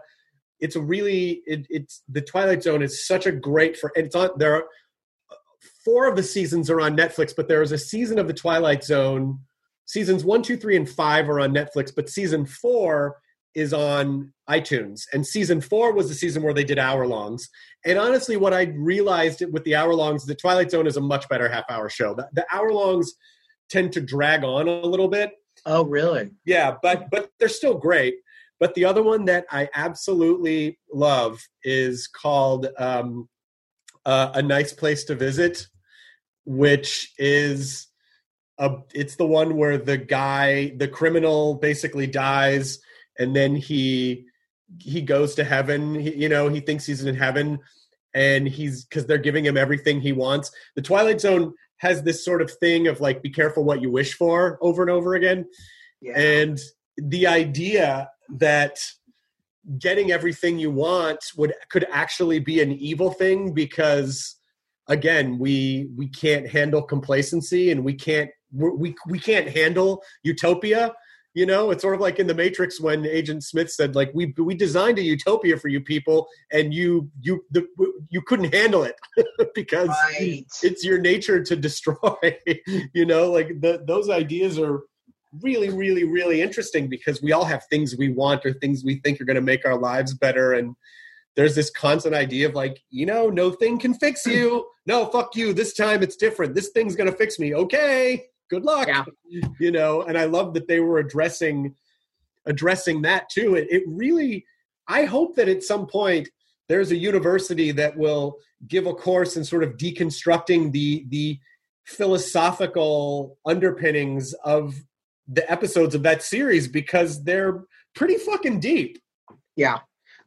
Twilight Zone is such a great there are 4 of the seasons are on Netflix, but there is a season of the Twilight Zone. Seasons 1, 2, 3, and 5 are on Netflix, but season 4 is on iTunes. And season 4 was the season where they did hour-longs. And honestly, what I realized with the hour-longs, the Twilight Zone is a much better half-hour show. The hour-longs tend to drag on a little bit. Oh, really? Yeah, but they're still great. But the other one that I absolutely love is called A Nice Place to Visit, which is it's the one where the criminal basically dies, and then he goes to heaven. He thinks he's in heaven, and because they're giving him everything he wants. The Twilight Zone has this sort of thing of like, be careful what you wish for over and over again. Yeah. And the idea that getting everything you want could actually be an evil thing, because again, we can't handle complacency, and we can't handle utopia. It's sort of like in The Matrix when Agent Smith said, like, we designed a utopia for you people, and you couldn't handle it because it's your nature to destroy. Those ideas are really, really, really interesting, because we all have things we want or things we think are going to make our lives better. And there's this constant idea of like, no thing can fix you. No, fuck you. This time it's different. This thing's going to fix me. Okay. Good luck. Yeah. And I love that they were addressing that too. It really, I hope that at some point there's a university that will give a course in sort of deconstructing the philosophical underpinnings of the episodes of that series, because they're pretty fucking deep. Yeah.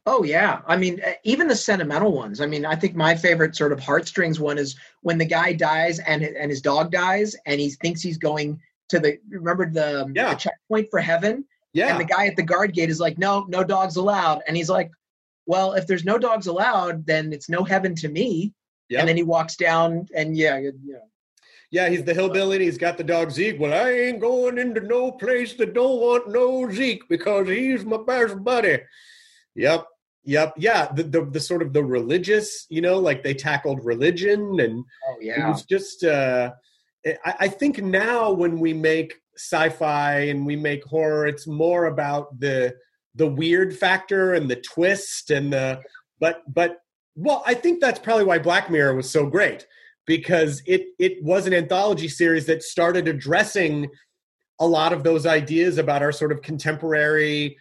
Oh yeah, I mean, even the sentimental ones. I mean, I think my favorite sort of heartstrings one is when the guy dies and his dog dies, and he thinks he's going to the remember the Yeah, checkpoint for heaven, and the yeah, guy at the guard gate is like, no, no dogs allowed, and he's like, well, if there's no dogs allowed, then it's no heaven to me. And then yep. he walks down, and Yeah, he's the hillbilly and he's got the dog Zeke. Well, I ain't going into no place that don't want no Zeke because he's my best buddy. Yep. Yep. Yeah. The sort of the religious, like they tackled religion, and oh it yeah, was just, I think now when we make sci-fi and we make horror, it's more about the weird factor and the twist and but well, I think that's probably why Black Mirror was so great, because it was an anthology series that started addressing a lot of those ideas about our sort of contemporary,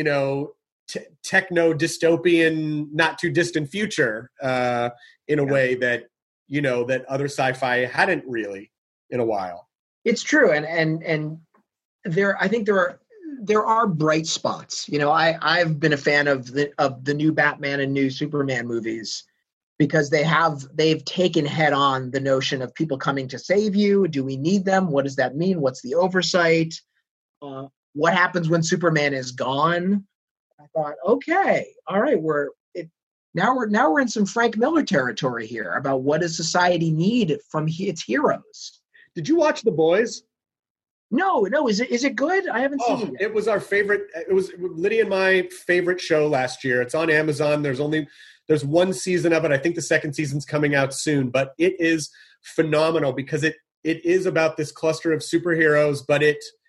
techno dystopian, not too distant future, in a way that that other sci-fi hadn't really in a while. it's true, and there, I think there are bright spots. I've been a fan of the new Batman and new Superman movies because they've taken head on the notion of people coming to save you. Do we need them? What does that mean? What's the oversight? What happens when Superman is gone? I thought, okay, all right, now we're in some Frank Miller territory here about what does society need from its heroes. Did you watch The Boys? No, is it good? I haven't seen it yet. It was our favorite. It was Lydia and my favorite show last year. It's on Amazon. There's one season of it. I think the second season's coming out soon, but it is phenomenal because it is about this cluster of superheroes, but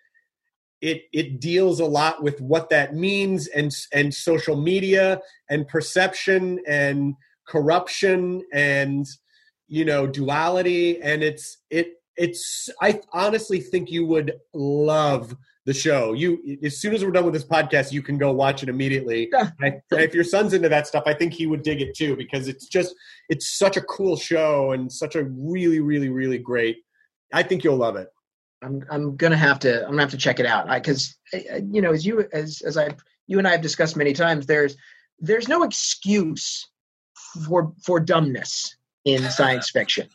it deals a lot with what that means and social media and perception and corruption and duality, and I honestly think you would love the show. As soon as we're done with this podcast, you can go watch it immediately. And if your son's into that stuff, I think he would dig it too, because it's such a cool show and such a really, really, really great. I think you'll love it. I'm gonna have to check it out because you and I have discussed many times. There's no excuse for dumbness in science fiction.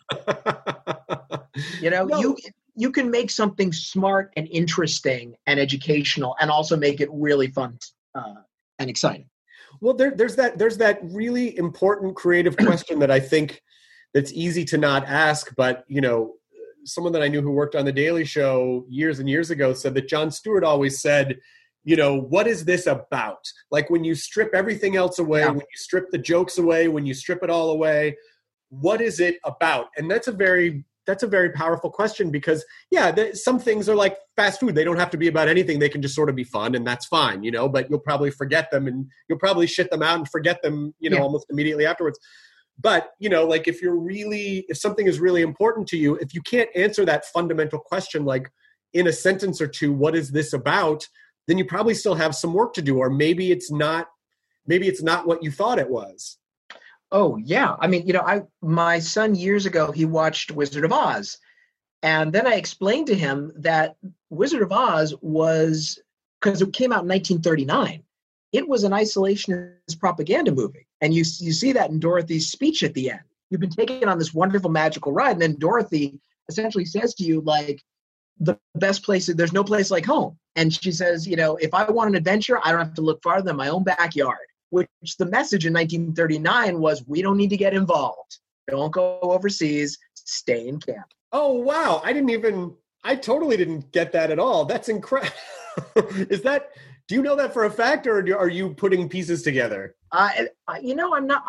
No. You can make something smart and interesting and educational, and also make it really fun and exciting. Well, there's that really important creative question that I think that's easy to not ask, but someone that I knew who worked on The Daily Show years and years ago said that Jon Stewart always said, what is this about? Like when you strip everything else away, when you strip the jokes away, when you strip it all away, what is it about? And that's a very powerful question because, some things are like fast food. They don't have to be about anything. They can just sort of be fun, and that's fine, but you'll probably forget them and you'll probably shit them out and forget them, almost immediately afterwards. But, like if something is really important to you, if you can't answer that fundamental question, like in a sentence or two, what is this about? Then you probably still have some work to do, or maybe it's not what you thought it was. Oh yeah. I mean, my son years ago, he watched Wizard of Oz. And then I explained to him that Wizard of Oz was, because it came out in 1939, it was an isolationist propaganda movie. And you see that in Dorothy's speech at the end. You've been taken on this wonderful magical ride. And then Dorothy essentially says to you, like, the best place, there's no place like home. And she says, if I want an adventure, I don't have to look farther than my own backyard. Which the message in 1939 was, we don't need to get involved. Don't go overseas. Stay in camp. Oh, wow. I totally didn't get that at all. That's incredible. Do you know that for a fact, or are you putting pieces together? I'm not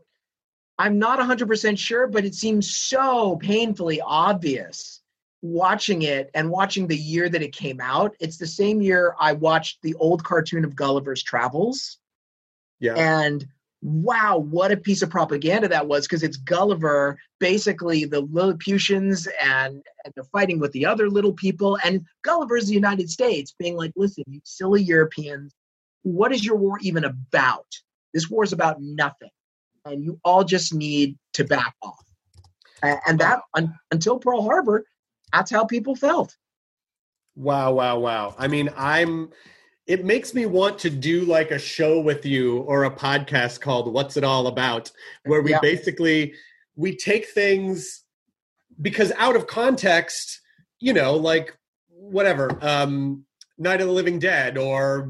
100% sure, but it seems so painfully obvious watching it and watching the year that it came out. It's the same year I watched the old cartoon of Gulliver's Travels. Yeah. And wow, what a piece of propaganda that was, because it's Gulliver, basically the Lilliputians, and they're fighting with the other little people. And Gulliver's the United States being like, listen, you silly Europeans, what is your war even about? This war is about nothing. And you all just need to back off. And that, until Pearl Harbor, that's how people felt. Wow. I mean, it makes me want to do like a show with you or a podcast called What's It All About, where we basically, we take things because out of context, you know, like whatever, Night of the Living Dead or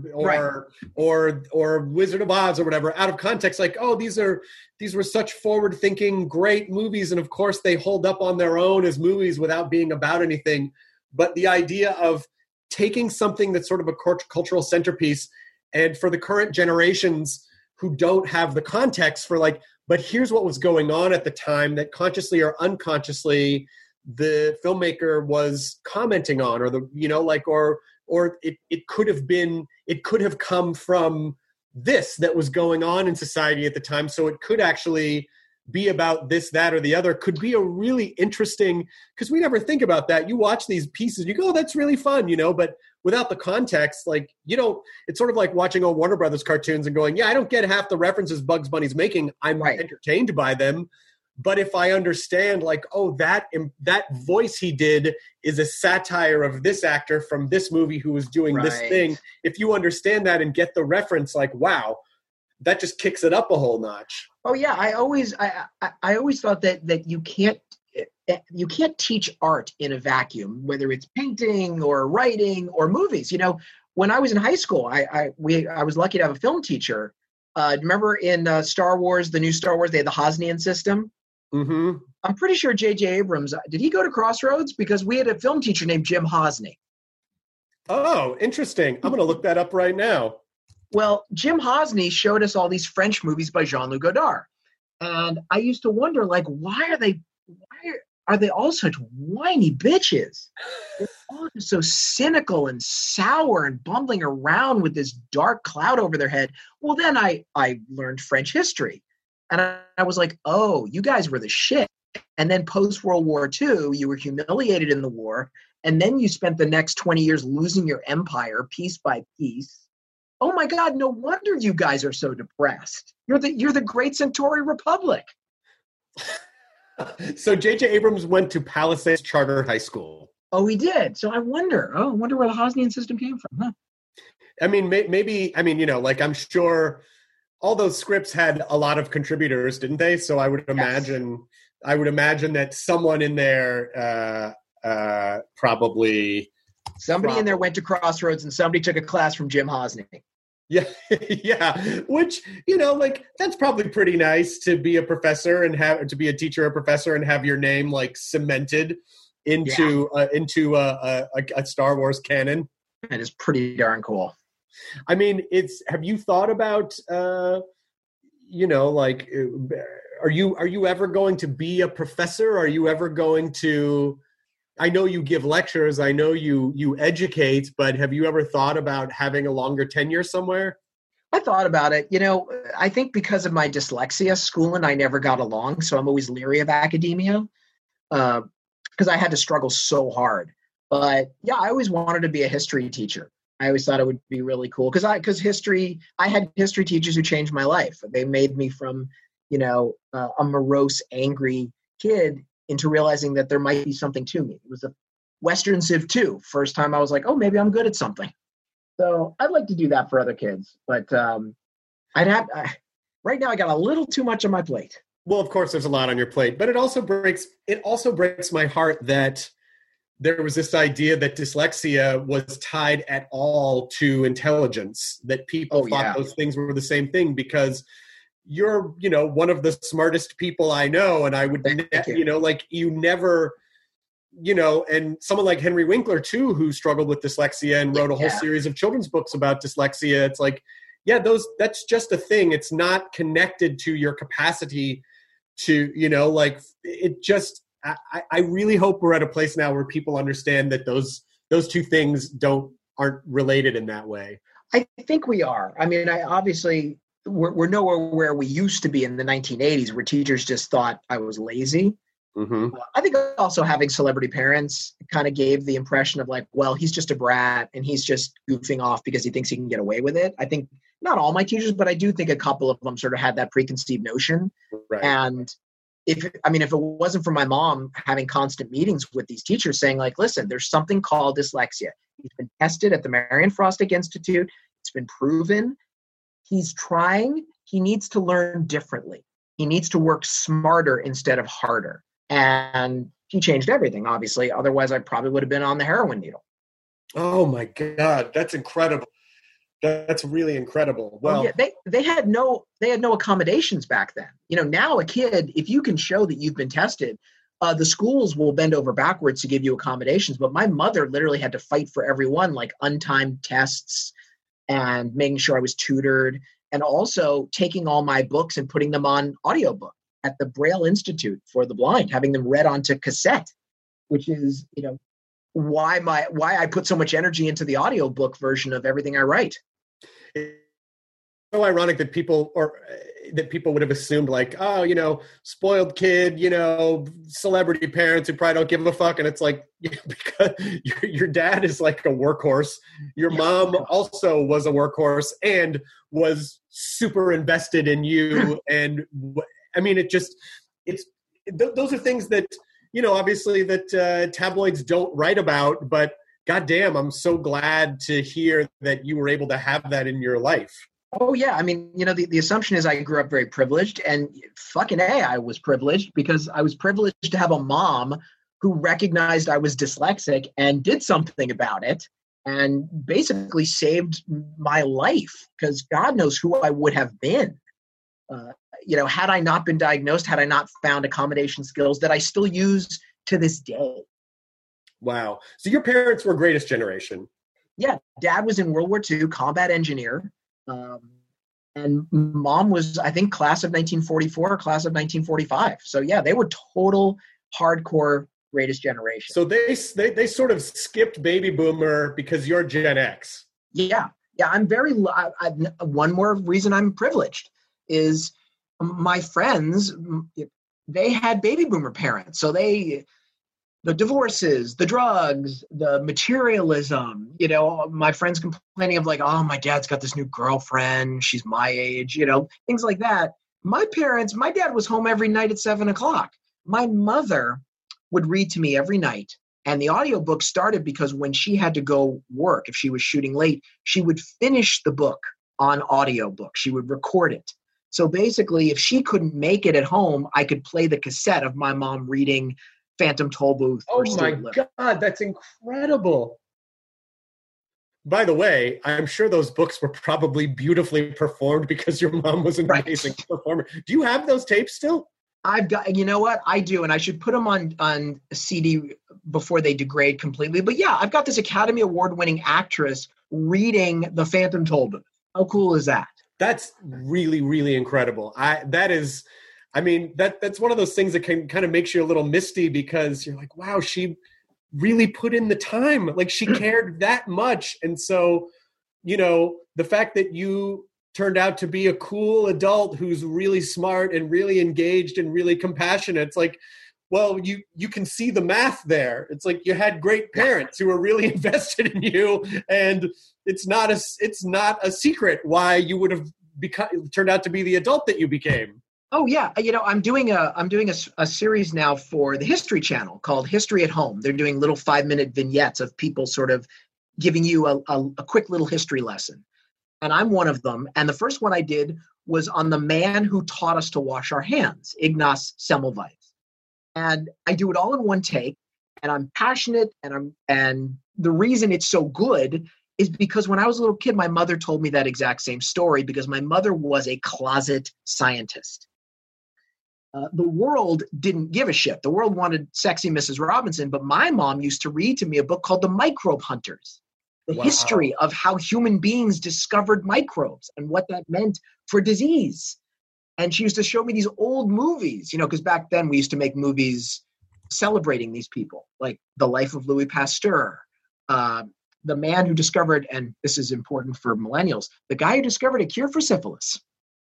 Wizard of Oz or whatever, out of context, like, oh, these were such forward-thinking, great movies, and of course they hold up on their own as movies without being about anything. But the idea of taking something that's sort of a cultural centerpiece, and for the current generations who don't have the context for like, but here's what was going on at the time that consciously or unconsciously the filmmaker was commenting on, or the, you know, like, or it could have come from this that was going on in society at the time. So it could actually be about this, that, or the other. Could be a really interesting, because we never think about that. You watch these pieces, you go, oh, that's really fun, you know, but without the context, like, you don't, it's sort of like watching old Warner Brothers cartoons and going, yeah, I don't get half the references Bugs Bunny's making. I'm entertained by them. But if I understand, like, oh, that voice he did is a satire of this actor from this movie who was doing this thing. If you understand that and get the reference, like, wow, that just kicks it up a whole notch. Oh yeah, I always thought that you can't teach art in a vacuum, whether it's painting or writing or movies. You know, when I was in high school, I was lucky to have a film teacher. Remember in Star Wars, the new Star Wars, they had the Hosnian system. Mm-hmm. I'm pretty sure J.J. Abrams, did he go to Crossroads? Because we had a film teacher named Jim Hosny. Oh, interesting. I'm going to look that up right now. Well, Jim Hosny showed us all these French movies by Jean-Luc Godard. And I used to wonder, like, why are they all such whiny bitches? They're all just so cynical and sour and bumbling around with this dark cloud over their head. Well, then I learned French history. And I was like, oh, you guys were the shit. And then post-World War II, you were humiliated in the war. And then you spent the next 20 years losing your empire piece by piece. Oh my God, no wonder you guys are so depressed. You're the Great Centauri Republic. So J.J. Abrams went to Palisades Charter High School. Oh, he did. So I wonder where the Hosnian system came from, huh? I mean, maybe, I mean, you know, like, I'm sure all those scripts had a lot of contributors, didn't they? So I would imagine that someone in there probably in there went to Crossroads and somebody took a class from Jim Hosny. Yeah, yeah. Which, you know, like, that's probably pretty nice to be a professor and to be a teacher or professor and have your name like cemented into a Star Wars canon. That is pretty darn cool. I mean, have you thought about, you know, like, are you ever going to be a professor? Are you ever going to, I know you give lectures, I know you educate, but have you ever thought about having a longer tenure somewhere? I thought about it. You know, I think because of my dyslexia, school and I never got along, so I'm always leery of academia because I had to struggle so hard. But yeah, I always wanted to be a history teacher. I always thought it would be really cool because I had history teachers who changed my life. They made me from, you know, a morose, angry kid into realizing that there might be something to me. It was a Western Civ 2. First time I was like, oh, maybe I'm good at something. So I'd like to do that for other kids, but right now I got a little too much on my plate. Well, of course, there's a lot on your plate, but it also breaks my heart that there was this idea that dyslexia was tied at all to intelligence, that people thought those things were the same thing, because you're, you know, one of the smartest people I know. And I would, you know, like, you never, you know, and someone like Henry Winkler too, who struggled with dyslexia and wrote a whole series of children's books about dyslexia. It's like, yeah, that's just a thing. It's not connected to your capacity to, you know, like, it just, I really hope we're at a place now where people understand that those two things aren't related in that way. I think we are. I mean, obviously we're nowhere where we used to be in the 1980s, where teachers just thought I was lazy. Mm-hmm. I think also having celebrity parents kind of gave the impression of like, well, he's just a brat and he's just goofing off because he thinks he can get away with it. I think not all my teachers, but I do think a couple of them sort of had that preconceived notion. Right. And if it wasn't for my mom having constant meetings with these teachers saying like, listen, there's something called dyslexia. He's been tested at the Marion Frostig Institute. It's been proven. He's trying. He needs to learn differently. He needs to work smarter instead of harder. And he changed everything, obviously. Otherwise, I probably would have been on the heroin needle. Oh my God, that's incredible. That's really incredible. Well, yeah, they had no accommodations back then. Now a kid, if you can show that you've been tested, the schools will bend over backwards to give you accommodations. But my mother literally had to fight for everyone, like untimed tests and making sure I was tutored, and also taking all my books and putting them on audiobook at the Braille Institute for the Blind, having them read onto cassette, which is, why I put so much energy into the audiobook version of everything I write. It's so ironic that people would have assumed like, oh, spoiled kid, celebrity parents who probably don't give a fuck. And it's like, because your dad is like a workhorse. Your mom also was a workhorse and was super invested in you. And I mean, those are things that, obviously that tabloids don't write about, but goddamn, I'm so glad to hear that you were able to have that in your life. Oh, yeah. I mean, the assumption is I grew up very privileged, and fucking A, I was privileged because I was privileged to have a mom who recognized I was dyslexic and did something about it and basically saved my life, because God knows who I would have been. Had I not been diagnosed, had I not found accommodation skills that I still use to this day. Wow. So your parents were greatest generation. Yeah. Dad was in World War II, combat engineer. And mom was, I think, class of 1944 or class of 1945. So yeah, they were total hardcore greatest generation. So they sort of skipped baby boomer because you're Gen X. Yeah. Yeah. I'm very, one more reason I'm privileged is my friends, they had baby boomer parents. So the divorces, the drugs, the materialism, my friends complaining of like, oh, my dad's got this new girlfriend. She's my age, things like that. My dad was home every night at 7:00. My mother would read to me every night. And the audiobook started because when she had to go work, if she was shooting late, she would finish the book on audiobook. She would record it. So basically, if she couldn't make it at home, I could play the cassette of my mom reading Phantom Tollbooth. Oh my God, that's incredible. By the way, I'm sure those books were probably beautifully performed because your mom was an amazing performer. Do you have those tapes still? I've got, you know what? I do, and I should put them on CD before they degrade completely. But yeah, I've got this Academy Award-winning actress reading the Phantom Tollbooth. How cool is that? That's really, really incredible. That's one of those things that can kind of makes you a little misty because you're like, wow, she really put in the time. Like she cared that much. And so, the fact that you turned out to be a cool adult who's really smart and really engaged and really compassionate, it's like, well, you can see the math there. It's like you had great parents who were really invested in you, and it's not a secret why you would have turned out to be the adult that you became. Oh yeah, I'm doing a series now for the History Channel called History at Home. They're doing little 5-minute vignettes of people sort of giving you a quick little history lesson, and I'm one of them. And the first one I did was on the man who taught us to wash our hands, Ignaz Semmelweis. And I do it all in one take, and I'm passionate, and the reason it's so good is because when I was a little kid, my mother told me that exact same story because my mother was a closet scientist. The world didn't give a shit. The world wanted sexy Mrs. Robinson, but my mom used to read to me a book called The Microbe Hunters, the history of how human beings discovered microbes and what that meant for disease. And she used to show me these old movies, because back then we used to make movies celebrating these people, like The Life of Louis Pasteur, the man who discovered, and this is important for millennials, the guy who discovered a cure for syphilis.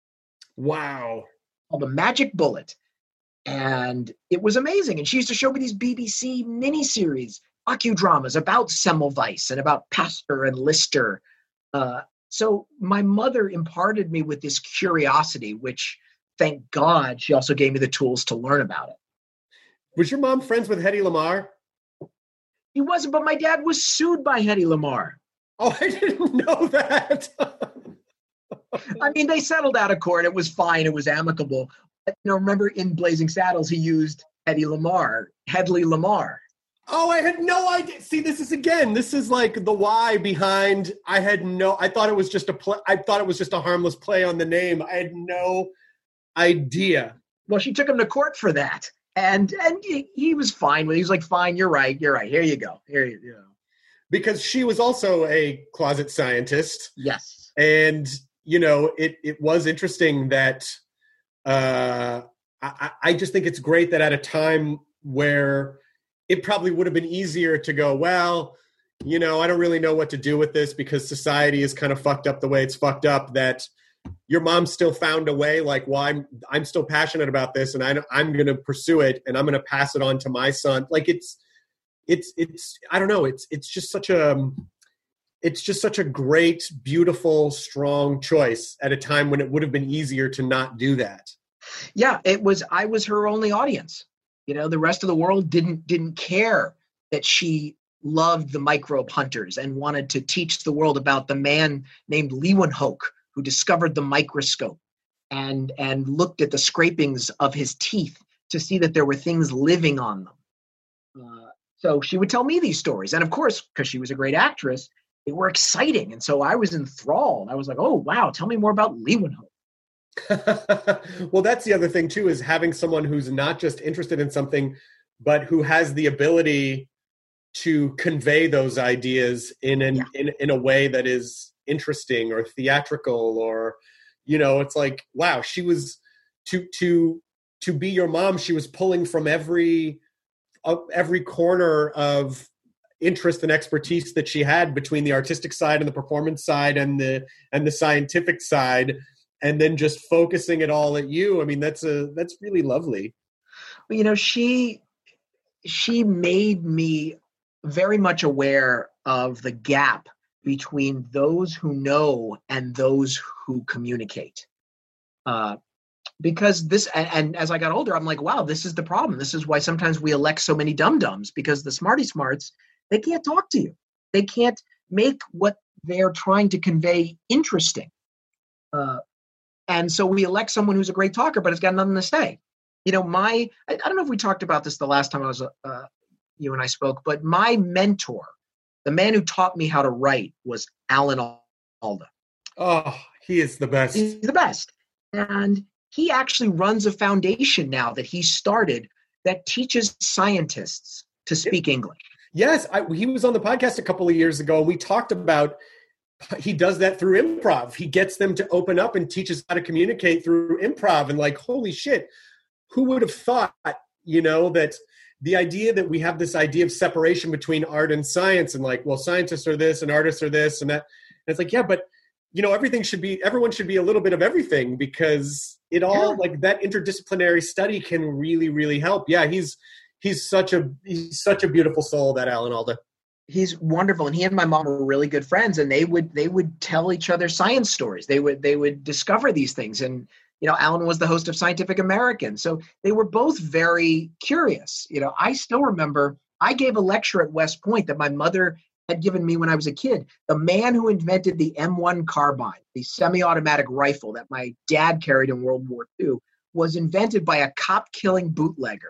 Wow. Called The Magic Bullet. And it was amazing. And she used to show me these BBC miniseries, docudramas about Semmelweis and about Pasteur and Lister. So my mother imparted me with this curiosity, which thank God she also gave me the tools to learn about it. Was your mom friends with Hedy Lamarr? He wasn't, but my dad was sued by Hedy Lamarr. Oh, I didn't know that. I mean, they settled out of court. It was fine. It was amicable. But, remember in Blazing Saddles, he used Hedy Lamarr. Oh, I had no idea. See, this is like the why behind. I thought it was just a harmless play on the name. I had no idea. Well, she took him to court for that. And he was fine with it. He was like, fine, you're right. Here you go. Because she was also a closet scientist. Yes. And, it was interesting that I just think it's great that at a time where it probably would have been easier to go, well, I don't really know what to do with this because society is kind of fucked up the way it's fucked up, that your mom still found a way, like, well, I'm still passionate about this and I'm going to pursue it and I'm going to pass it on to my son. Like it's I don't know. It's just such a great, beautiful, strong choice at a time when it would have been easier to not do that. Yeah, I was her only audience. The rest of the world didn't care that she loved the microbe hunters and wanted to teach the world about the man named Leeuwenhoek, who discovered the microscope and looked at the scrapings of his teeth to see that there were things living on them. So she would tell me these stories. And of course, because she was a great actress, they were exciting. And so I was enthralled. I was like, oh, wow, tell me more about Leeuwenhoek. Well, that's the other thing, too, is having someone who's not just interested in something, but who has the ability to convey those ideas in a way that is interesting or theatrical, or it's like, wow, she was to be your mom, she was pulling from every corner of interest and expertise that she had between the artistic side and the performance side and the scientific side, and then just focusing it all at you. I mean, that's really lovely. Well, she made me very much aware of the gap between those who know and those who communicate. Because this, and as I got older, I'm like, wow, this is the problem. This is why sometimes we elect so many dum-dums, because the smarty smarts, they can't talk to you. They can't make what they're trying to convey interesting. And so we elect someone who's a great talker, but has got nothing to say. I don't know if we talked about this the last time you and I spoke, but my mentor, the man who taught me how to write, was Alan Alda. Oh, he is the best. He's the best. And he actually runs a foundation now that he started that teaches scientists to speak English. Yes, he was on the podcast a couple of years ago, and we talked about he does that through improv. He gets them to open up and teaches how to communicate through improv. And like, holy shit, who would have thought, that the idea that we have this idea of separation between art and science, and like, well, scientists are this and artists are this and that. And it's like, yeah, but everyone should be a little bit of everything, because it all, like, that interdisciplinary study can really, really help. Yeah, he's such a beautiful soul, that Alan Alda. He's wonderful, and he and my mom were really good friends, and they would tell each other science stories. They would discover these things, and Alan was the host of Scientific American, so they were both very curious. I still remember I gave a lecture at West Point that my mother had given me when I was a kid. The man who invented the M1 carbine, the semi-automatic rifle that my dad carried in World War II, was invented by a cop-killing bootlegger.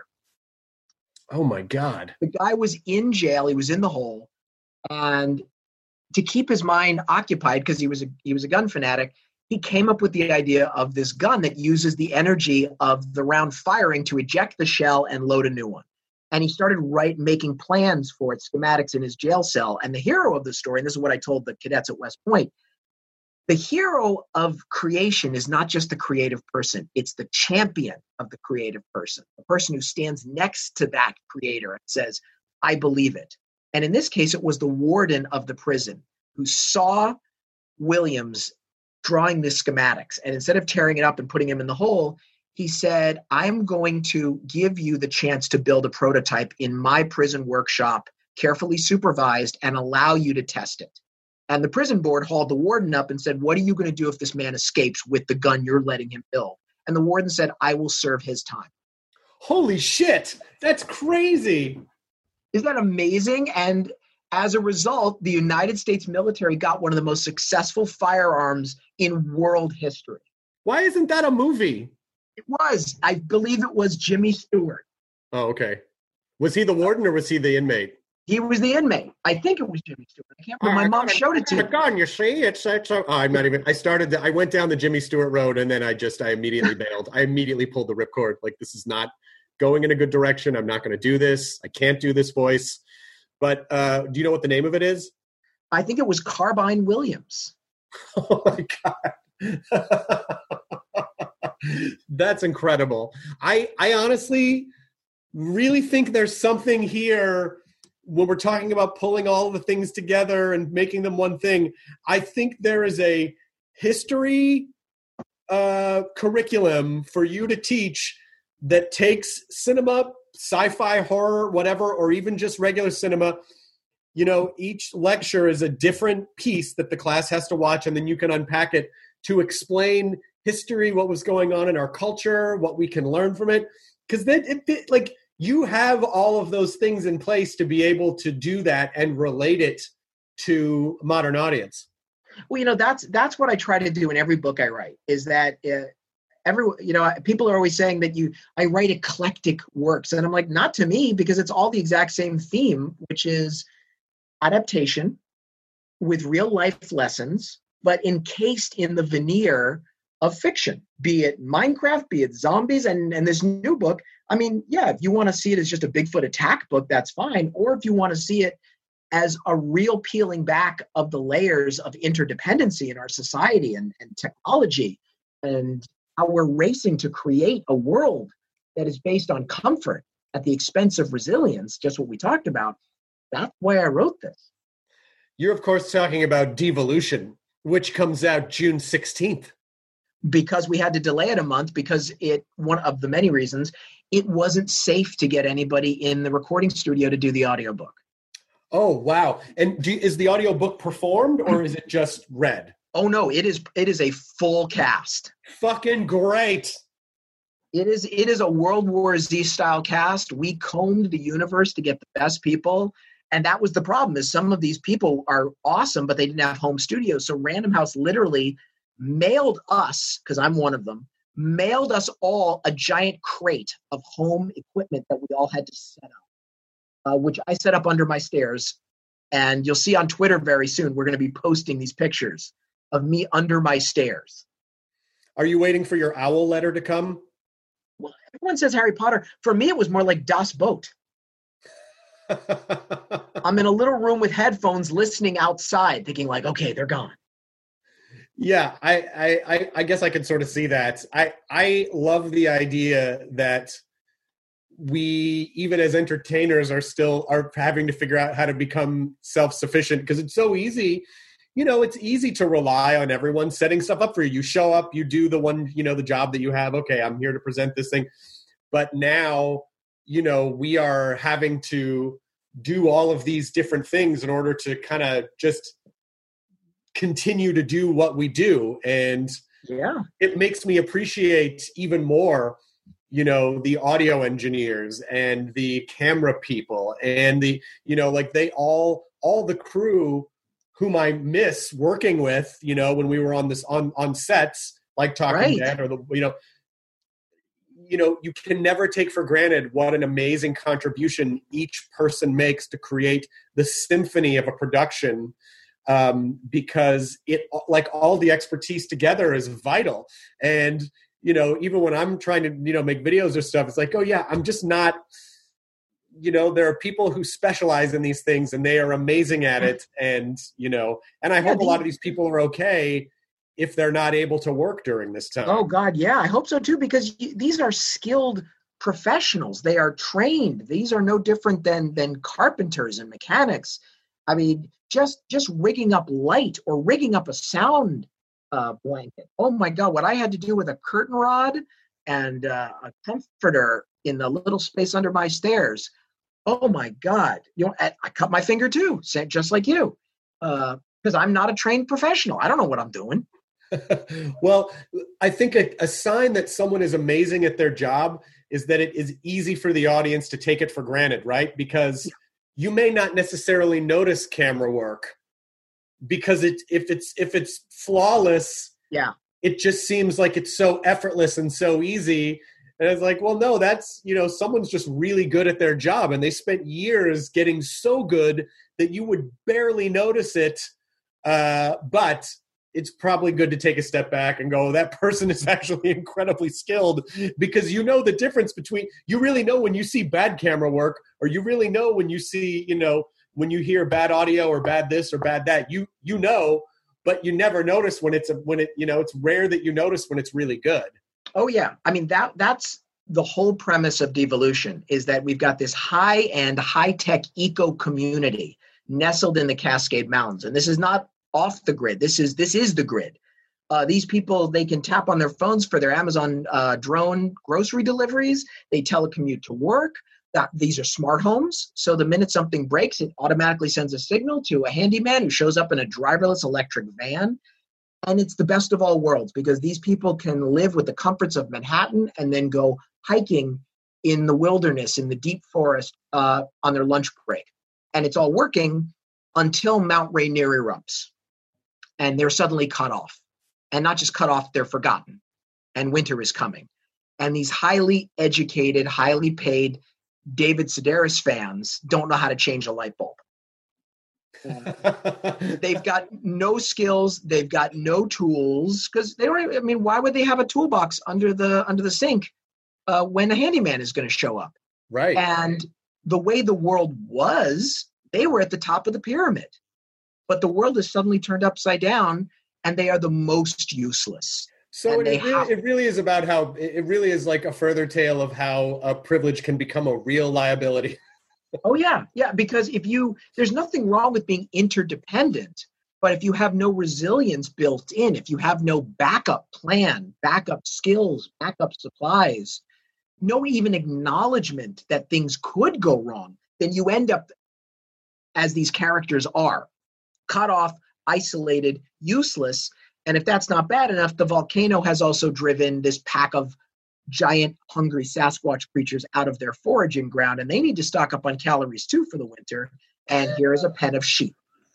Oh my God. The guy was in jail. He was in the hole. And to keep his mind occupied, because he was a gun fanatic, he came up with the idea of this gun that uses the energy of the round firing to eject the shell and load a new one. And he started making plans for it, schematics in his jail cell. And the hero of the story, and this is what I told the cadets at West Point, the hero of creation is not just the creative person. It's the champion of the creative person, the person who stands next to that creator and says, I believe it. And in this case, it was the warden of the prison who saw Williams drawing the schematics. And instead of tearing it up and putting him in the hole, he said, I'm going to give you the chance to build a prototype in my prison workshop, carefully supervised, and allow you to test it. And the prison board hauled the warden up and said, what are you going to do if this man escapes with the gun you're letting him build? And the warden said, I will serve his time. Holy shit. That's crazy. Isn't that amazing? And as a result, the United States military got one of the most successful firearms in world history. Why isn't that a movie? It was. I believe it was Jimmy Stewart. Oh, okay. Was he the warden or was he the inmate? He was the inmate. I think it was Jimmy Stewart. I can't remember. My mom showed it to me. Gun, you see, I'm not even. I went down the Jimmy Stewart road and then I immediately bailed. I immediately pulled the ripcord. Like, this is not going in a good direction. I'm not going to do this. I can't do this voice. But do you know what the name of it is? I think it was Carbine Williams. Oh my God. That's incredible. I honestly really think there's something here when we're talking about pulling all the things together and making them one thing. I think there is a history curriculum for you to teach that takes cinema, sci-fi, horror, whatever, or even just regular cinema. You know, each lecture is a different piece that the class has to watch, and then you can unpack it to explain history, what was going on in our culture, what we can learn from it. Because then, like, you have all of those things in place to be able to do that and relate it to modern audience. Well, you know, that's what I try to do in every book I write, is that people are always saying that I write eclectic works. And I'm like, not to me, because it's all the exact same theme, which is adaptation with real life lessons, but encased in the veneer of fiction, be it Minecraft, be it zombies, and this new book. I mean, yeah, if you want to see it as just a Bigfoot attack book, that's fine. Or if you want to see it as a real peeling back of the layers of interdependency in our society and technology, and how we're racing to create a world that is based on comfort at the expense of resilience, just what we talked about, that's why I wrote this. You're, of course, talking about Devolution, which comes out June 16th. Because we had to delay it a month because one of the many reasons, it wasn't safe to get anybody in the recording studio to do the audiobook. Oh, wow. And is the audiobook performed or is it just read? Oh, no, it is a full cast. Fucking great. It is a World War Z style cast. We combed the universe to get the best people. And that was the problem, is some of these people are awesome, but they didn't have home studios. So Random House literally mailed us, because I'm one of them, mailed us all a giant crate of home equipment that we all had to set up, which I set up under my stairs. And you'll see on Twitter very soon, we're going to be posting these pictures of me under my stairs. Are you waiting for your owl letter to come? Well, everyone says Harry Potter. For me, it was more like Das Boot. I'm in a little room with headphones listening outside, thinking like, okay, they're gone. Yeah, I guess I can sort of see that. I love the idea that we, even as entertainers, are having to figure out how to become self-sufficient, because it's so easy. You know, it's easy to rely on everyone setting stuff up for you. You show up, you do the job that you have. Okay, I'm here to present this thing. But now, we are having to do all of these different things in order to kind of just continue to do what we do. And yeah, it makes me appreciate even more, the audio engineers and the camera people and the, they all the crew whom I miss working with, when we were on sets, like Talking Dead, or you can never take for granted what an amazing contribution each person makes to create the symphony of a production, because it, like, all the expertise together is vital. And, even when I'm trying to, make videos or stuff, it's like, oh yeah, I'm just not, there are people who specialize in these things and they are amazing at it. And, and I hope a lot of these people are okay if they're not able to work during this time. Oh God, yeah, I hope so too, because these are skilled professionals. They are trained. These are no different than carpenters and mechanics. I mean, just rigging up light or rigging up a sound blanket. Oh my God, what I had to do with a curtain rod and a comforter in the little space under my stairs. Oh my God, I cut my finger too, just like you, because I'm not a trained professional. I don't know what I'm doing. Well, I think a sign that someone is amazing at their job is that it is easy for the audience to take it for granted, right? Because you may not necessarily notice camera work because if it's flawless, Yeah. it just seems like it's so effortless and so easy. And it's like, well, no, that's, someone's just really good at their job and they spent years getting so good that you would barely notice it. But it's probably good to take a step back and go, that person is actually incredibly skilled, because the difference between, you really know when you see bad camera work, or you really know when you see, when you hear bad audio or bad this or bad that, but you never notice it's rare that you notice when it's really good. Oh yeah. I mean, that's the whole premise of devolution, is that we've got this high-end, high-tech eco community nestled in the Cascade Mountains. And this is not off the grid. This is the grid. These people, they can tap on their phones for their Amazon drone grocery deliveries. They telecommute to work. These are smart homes. So the minute something breaks, it automatically sends a signal to a handyman who shows up in a driverless electric van. And it's the best of all worlds, because these people can live with the comforts of Manhattan and then go hiking in the wilderness, in the deep forest on their lunch break. And it's all working until Mount Rainier erupts. And they're suddenly cut off. And not just cut off, they're forgotten. And winter is coming. And these highly educated, highly paid David Sedaris fans don't know how to change a light bulb. They've got no skills. They've got no tools, because they don't. I mean, why would they have a toolbox under the sink when a handyman is going to show up? Right. And the way the world was, they were at the top of the pyramid, but the world is suddenly turned upside down, and they are the most useless. So it really is about how it really is like a further tale of how a privilege can become a real liability. Oh yeah. Yeah. Because there's nothing wrong with being interdependent, but if you have no resilience built in, if you have no backup plan, backup skills, backup supplies, no even acknowledgement that things could go wrong, then you end up, as these characters are, cut off, isolated, useless. And if that's not bad enough, the volcano has also driven this pack of giant, hungry Sasquatch creatures out of their foraging ground, and they need to stock up on calories too for the winter. And here is a pen of sheep.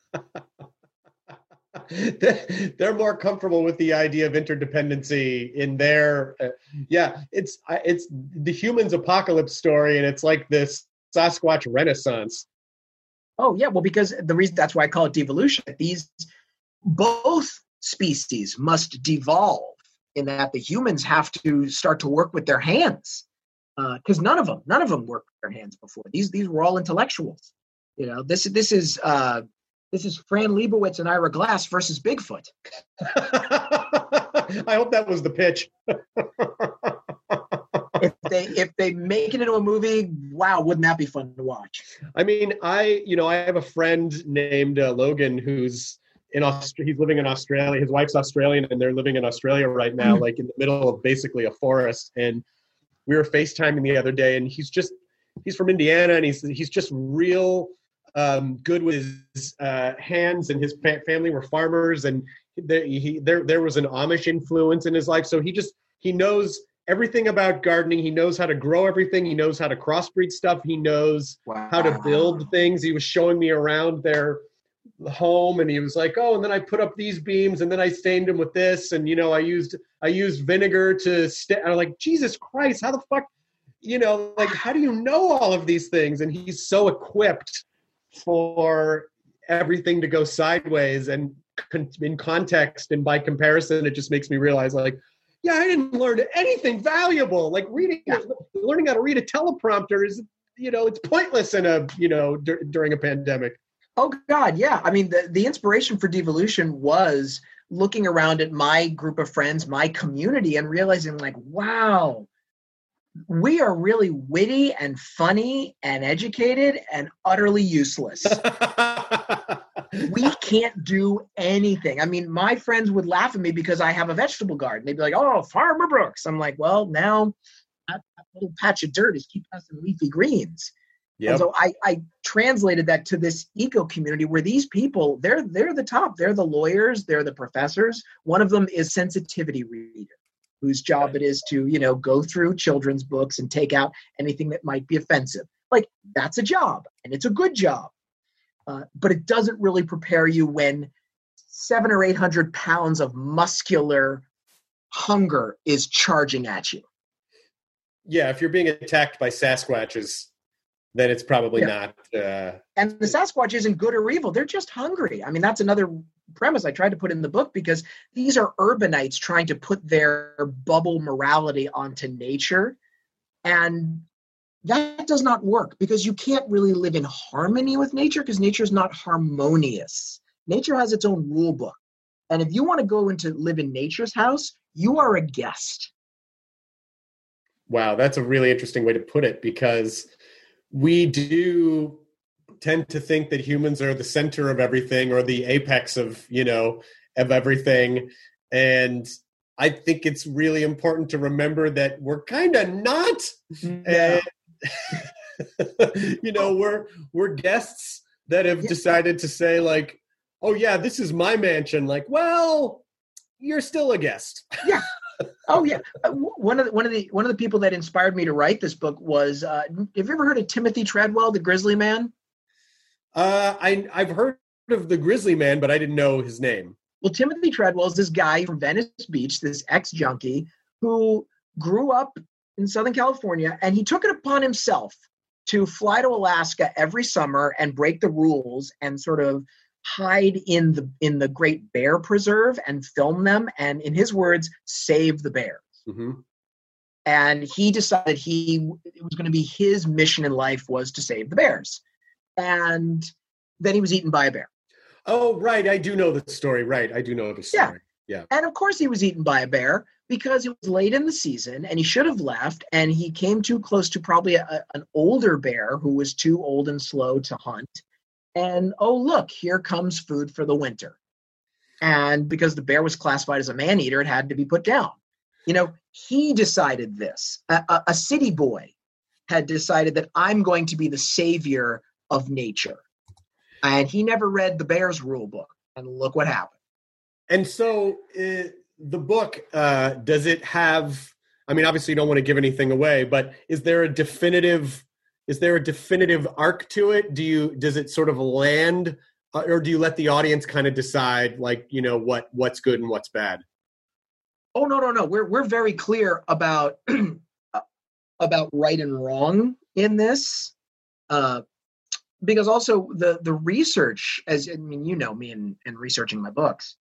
They're more comfortable with the idea of interdependency in their, it's the humans' apocalypse story, and it's like this Sasquatch renaissance. Oh yeah, well, because the reason, that's why I call it devolution. Both species must devolve, in that the humans have to start to work with their hands, because none of them worked with their hands before. These were all intellectuals. This is Fran Lebowitz and Ira Glass versus Bigfoot. I hope that was the pitch. If they make it into a movie, wow, wouldn't that be fun to watch? I mean, I have a friend named Logan who's he's living in Australia. His wife's Australian, and they're living in Australia right now, like in the middle of basically a forest. And we were FaceTiming the other day, and he's from Indiana, and he's just real good with his hands, and his family were farmers, and there was an Amish influence in his life. So he knows everything about gardening. He knows how to grow everything. He knows how to crossbreed stuff. He knows how to build things. He was showing me around their home, and he was like, oh, and then I put up these beams, and then I stained them with this, and I used vinegar to I'm like, Jesus Christ, how the fuck, how do you know all of these things? And he's so equipped for everything to go sideways, and in context and by comparison, it just makes me realize, like, yeah, I didn't learn anything valuable. Like learning how to read a teleprompter is, it's pointless in during a pandemic. Oh God, yeah. I mean, the inspiration for devolution was looking around at my group of friends, my community, and realizing, like, wow, we are really witty and funny and educated and utterly useless. We can't do anything. I mean, my friends would laugh at me because I have a vegetable garden. They'd be like, oh, Farmer Brooks. I'm like, well, now that little patch of dirt is keeping us in leafy greens. And Yep. so I translated that to this eco community where these people, they're the top. They're the lawyers. They're the professors. One of them is sensitivity reader, whose job it is to, go through children's books and take out anything that might be offensive. Like, that's a job, and it's a good job. But it doesn't really prepare you when 700 or 800 pounds of muscular hunger is charging at you. Yeah, if you're being attacked by Sasquatches, then it's probably not. And the Sasquatch isn't good or evil. They're just hungry. I mean, that's another premise I tried to put in the book, because these are urbanites trying to put their bubble morality onto nature. And that does not work, because you can't really live in harmony with nature, because nature is not harmonious. Nature has its own rule book. And if you want to go into live in nature's house, you are a guest. Wow, that's a really interesting way to put it, because we do tend to think that humans are the center of everything, or the apex of everything. And I think it's really important to remember that we're kind of not. Yeah. And, we're guests that have decided to say, like, oh yeah, this is my mansion. Like, well, you're still a guest. Yeah. Oh yeah. One of the people that inspired me to write this book was, have you ever heard of Timothy Treadwell, the Grizzly Man? I've heard of the Grizzly Man, but I didn't know his name. Well, Timothy Treadwell is this guy from Venice Beach, this ex-junkie who grew up in Southern California, and he took it upon himself to fly to Alaska every summer and break the rules and sort of hide in the Great Bear Preserve and film them, and, in his words, save the bears. Mm-hmm. And he decided it was going to be his mission in life was to save the bears. And then he was eaten by a bear. Oh, right. I do know the story. Right. I do know the story. Yeah. And of course he was eaten by a bear, because it was late in the season and he should have left, and he came too close to probably an older bear who was too old and slow to hunt. And, oh, look, here comes food for the winter. And because the bear was classified as a man-eater, it had to be put down. He decided this. A city boy had decided that I'm going to be the savior of nature. And he never read the bear's rule book. And look what happened. And so the book, does it have, I mean, obviously you don't want to give anything away, but is there a definitive arc to it? Does it sort of land, or do you let the audience kind of decide, like, what's good and what's bad? Oh, no. We're very clear about about right and wrong in this. Because also the research, you know me and researching my books,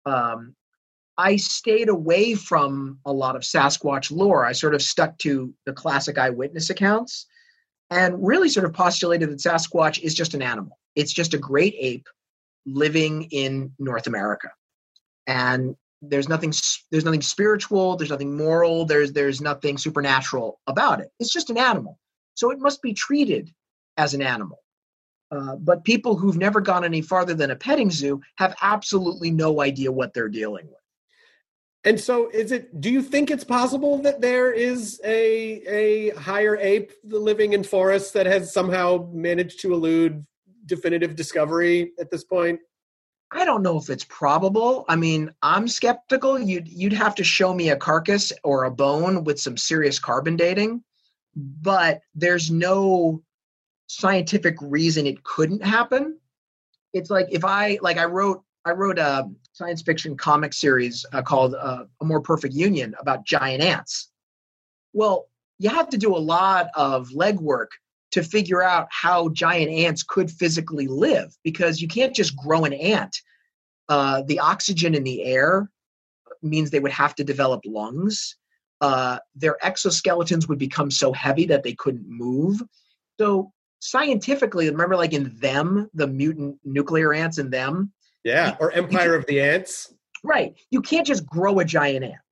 I stayed away from a lot of Sasquatch lore. I sort of stuck to the classic eyewitness accounts and really sort of postulated that Sasquatch is just an animal. It's just a great ape living in North America. And there's nothing spiritual, there's nothing moral, there's nothing supernatural about it. It's just an animal. So it must be treated as an animal. But people who've never gone any farther than a petting zoo have absolutely no idea what they're dealing with. And so do you think it's possible that there is a higher ape living in forests that has somehow managed to elude definitive discovery at this point? I don't know if it's probable. I mean, I'm skeptical. You'd have to show me a carcass or a bone with some serious carbon dating, but there's no scientific reason it couldn't happen. It's like I wrote a science fiction comic series called A More Perfect Union about giant ants. Well, you have to do a lot of legwork to figure out how giant ants could physically live, because you can't just grow an ant. The oxygen in the air means they would have to develop lungs. Their exoskeletons would become so heavy that they couldn't move. So scientifically, remember, like in Them, the mutant nuclear ants in Them? Yeah, or Empire of the Ants. Right. You can't just grow a giant ant.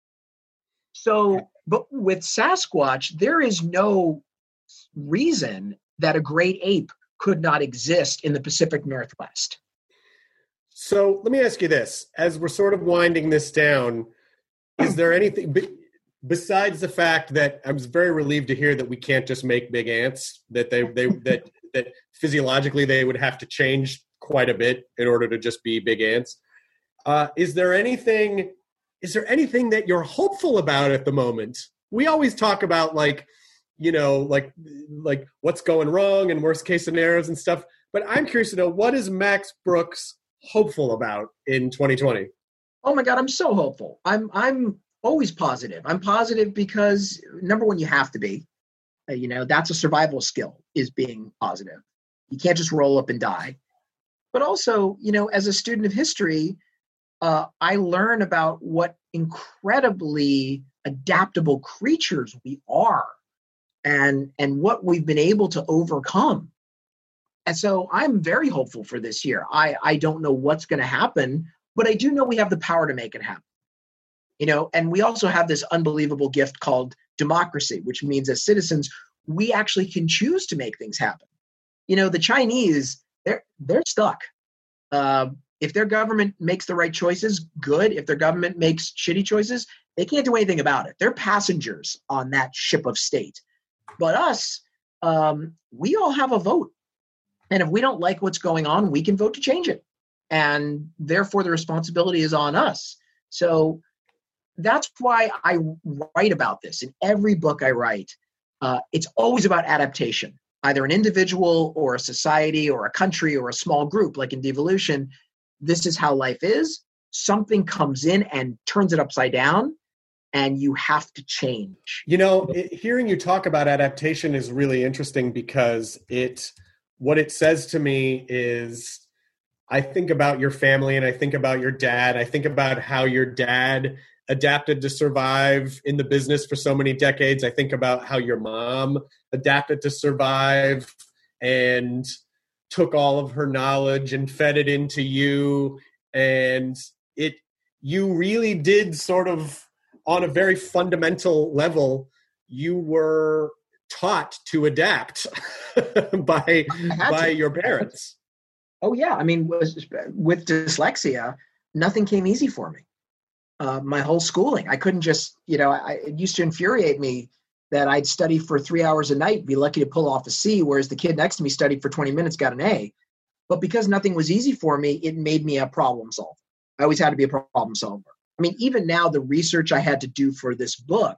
So, but with Sasquatch, there is no reason that a great ape could not exist in the Pacific Northwest. So let me ask you this. As we're sort of winding this down, is there anything... besides the fact that I was very relieved to hear that we can't just make big ants, that that physiologically they would have to change quite a bit in order to just be big ants. Is there anything that you're hopeful about at the moment? We always talk about like what's going wrong and worst case scenarios and stuff. But I'm curious to know, what is Max Brooks hopeful about in 2020? Oh my God, I'm so hopeful. I'm always positive. I'm positive because, number one, you have to be. That's a survival skill, is being positive. You can't just roll up and die. But also, as a student of history, I learn about what incredibly adaptable creatures we are, and what we've been able to overcome. And so I'm very hopeful for this year. I don't know what's going to happen, but I do know we have the power to make it happen. And we also have this unbelievable gift called democracy, which means as citizens, we actually can choose to make things happen. The Chinese, they're stuck. If their government makes the right choices, good. If their government makes shitty choices, they can't do anything about it. They're passengers on that ship of state. But us, we all have a vote. And if we don't like what's going on, we can vote to change it. And therefore, the responsibility is on us. So that's why I write about this. In every book I write, it's always about adaptation, either an individual or a society or a country or a small group, like in Devolution. This is how life is. Something comes in and turns it upside down, and you have to change. Hearing you talk about adaptation is really interesting because what it says to me is, I think about your family and I think about your dad. I think about how your dad adapted to survive in the business for so many decades. I think about how your mom adapted to survive and took all of her knowledge and fed it into you. And you really did sort of, on a very fundamental level, you were taught to adapt by your parents. Oh yeah. I mean, with dyslexia, nothing came easy for me. My whole schooling, I couldn't just, it used to infuriate me that I'd study for 3 hours a night, be lucky to pull off a C, whereas the kid next to me studied for 20 minutes, got an A. But because nothing was easy for me, it made me a problem solver. I always had to be a problem solver. I mean, even now, the research I had to do for this book,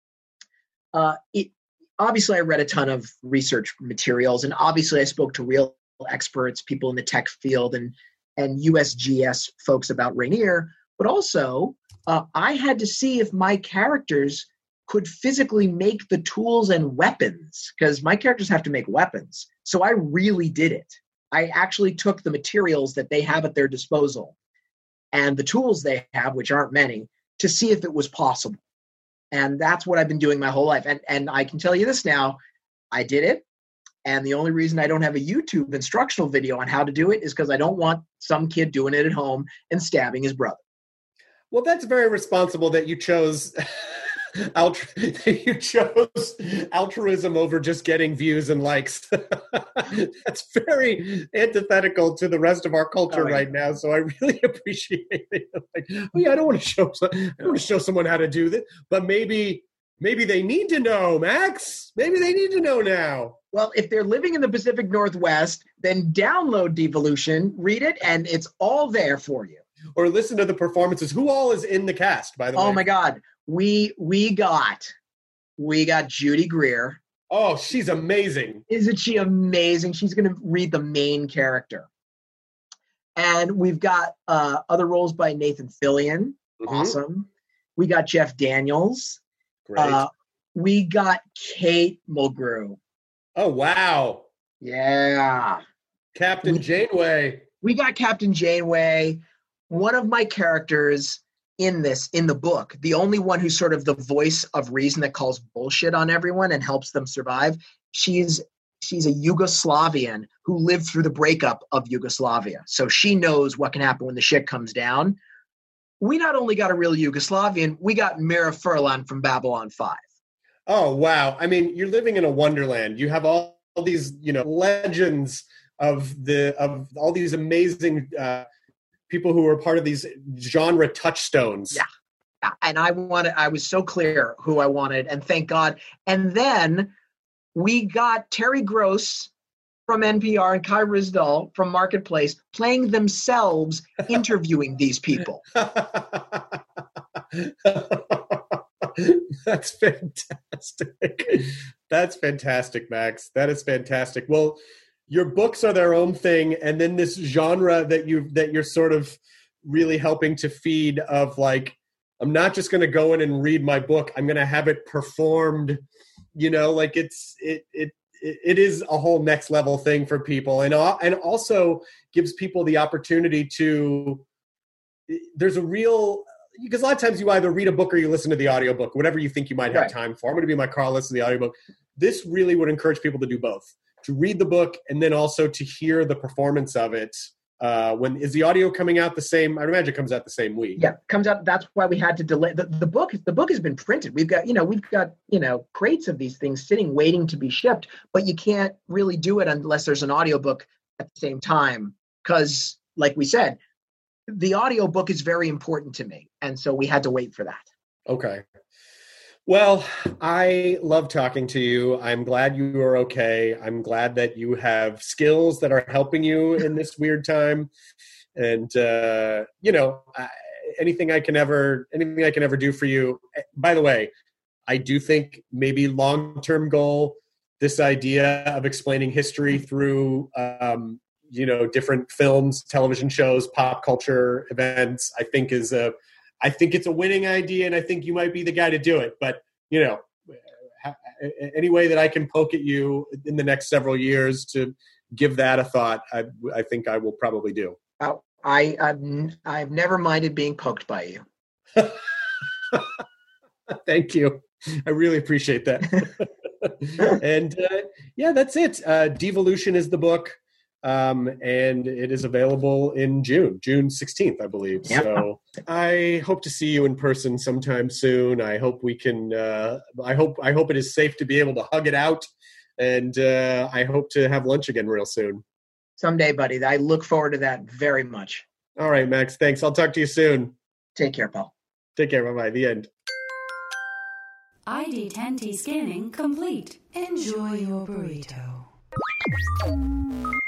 obviously I read a ton of research materials, and obviously I spoke to real experts, people in the tech field and USGS folks about Rainier, but also I had to see if my characters could physically make the tools and weapons, because my characters have to make weapons. So I really did it. I actually took the materials that they have at their disposal and the tools they have, which aren't many, to see if it was possible. And that's what I've been doing my whole life. And I can tell you this now, I did it. And the only reason I don't have a YouTube instructional video on how to do it is because I don't want some kid doing it at home and stabbing his brother. Well, that's very responsible that you chose altruism over just getting views and likes. That's very antithetical to the rest of our culture right now. So I really appreciate it. Like, oh yeah, I don't want to show someone how to do this, but maybe they need to know, Max. Maybe they need to know now. Well, if they're living in the Pacific Northwest, then download Devolution, read it, and it's all there for you. Or listen to the performances. Who all is in the cast, by the way? Oh my God. We got Judy Greer. Oh, she's amazing. Isn't she amazing? She's going to read the main character. And we've got other roles by Nathan Fillion. Mm-hmm. Awesome. We got Jeff Daniels. Great. We got Kate Mulgrew. Oh, wow. Yeah. Captain Janeway. We got Captain Janeway. One of my characters in the book, the only one who's sort of the voice of reason that calls bullshit on everyone and helps them survive. She's a Yugoslavian who lived through the breakup of Yugoslavia. So she knows what can happen when the shit comes down. We not only got a real Yugoslavian, we got Mira Furlan from Babylon 5. Oh, wow. I mean, you're living in a wonderland. You have all these, legends of all these amazing people who are part of these genre touchstones. Yeah. And I was so clear who I wanted, and thank God. And then we got Terry Gross from NPR and Kai Ryssdal from Marketplace playing themselves interviewing these people. That's fantastic. That's fantastic, Max. That is fantastic. Well, your books are their own thing, and then this genre that you're sort of really helping to feed of like, I'm not just going to go in and read my book. I'm going to have it performed. Like it is a whole next level thing for people, and also gives people the opportunity to. There's a real. Because a lot of times you either read a book or you listen to the audiobook, whatever you think you might have time for. I'm going to be in my car, listen to the audiobook. This really would encourage people to do both, to read the book and then also to hear the performance of it. When is the audio coming out the same? I imagine it comes out the same week. Yeah, comes out. That's why we had to delay the book. The book has been printed. We've got crates of these things sitting waiting to be shipped, but you can't really do it unless there's an audiobook at the same time. Because, like we said, the audiobook is very important to me. And so we had to wait for that. Okay. Well, I love talking to you. I'm glad you are okay. I'm glad that you have skills that are helping you in this weird time. And, anything I can ever do for you. By the way, I do think maybe long-term goal, this idea of explaining history through, different films, television shows, pop culture events, I think it's a winning idea, and I think you might be the guy to do it. But, any way that I can poke at you in the next several years to give that a thought, I think I will probably do. I've never minded being poked by you. Thank you. I really appreciate that. And that's it. Devolution is the book. And it is available in June 16th, I believe. Yeah. So I hope to see you in person sometime soon. I hope we can, I hope it is safe to be able to hug it out, and I hope to have lunch again real soon. Someday, buddy. I look forward to that very much. All right, Max. Thanks. I'll talk to you soon. Take care, Paul. Take care. Bye-bye. The end. ID10T scanning complete. Enjoy your burrito.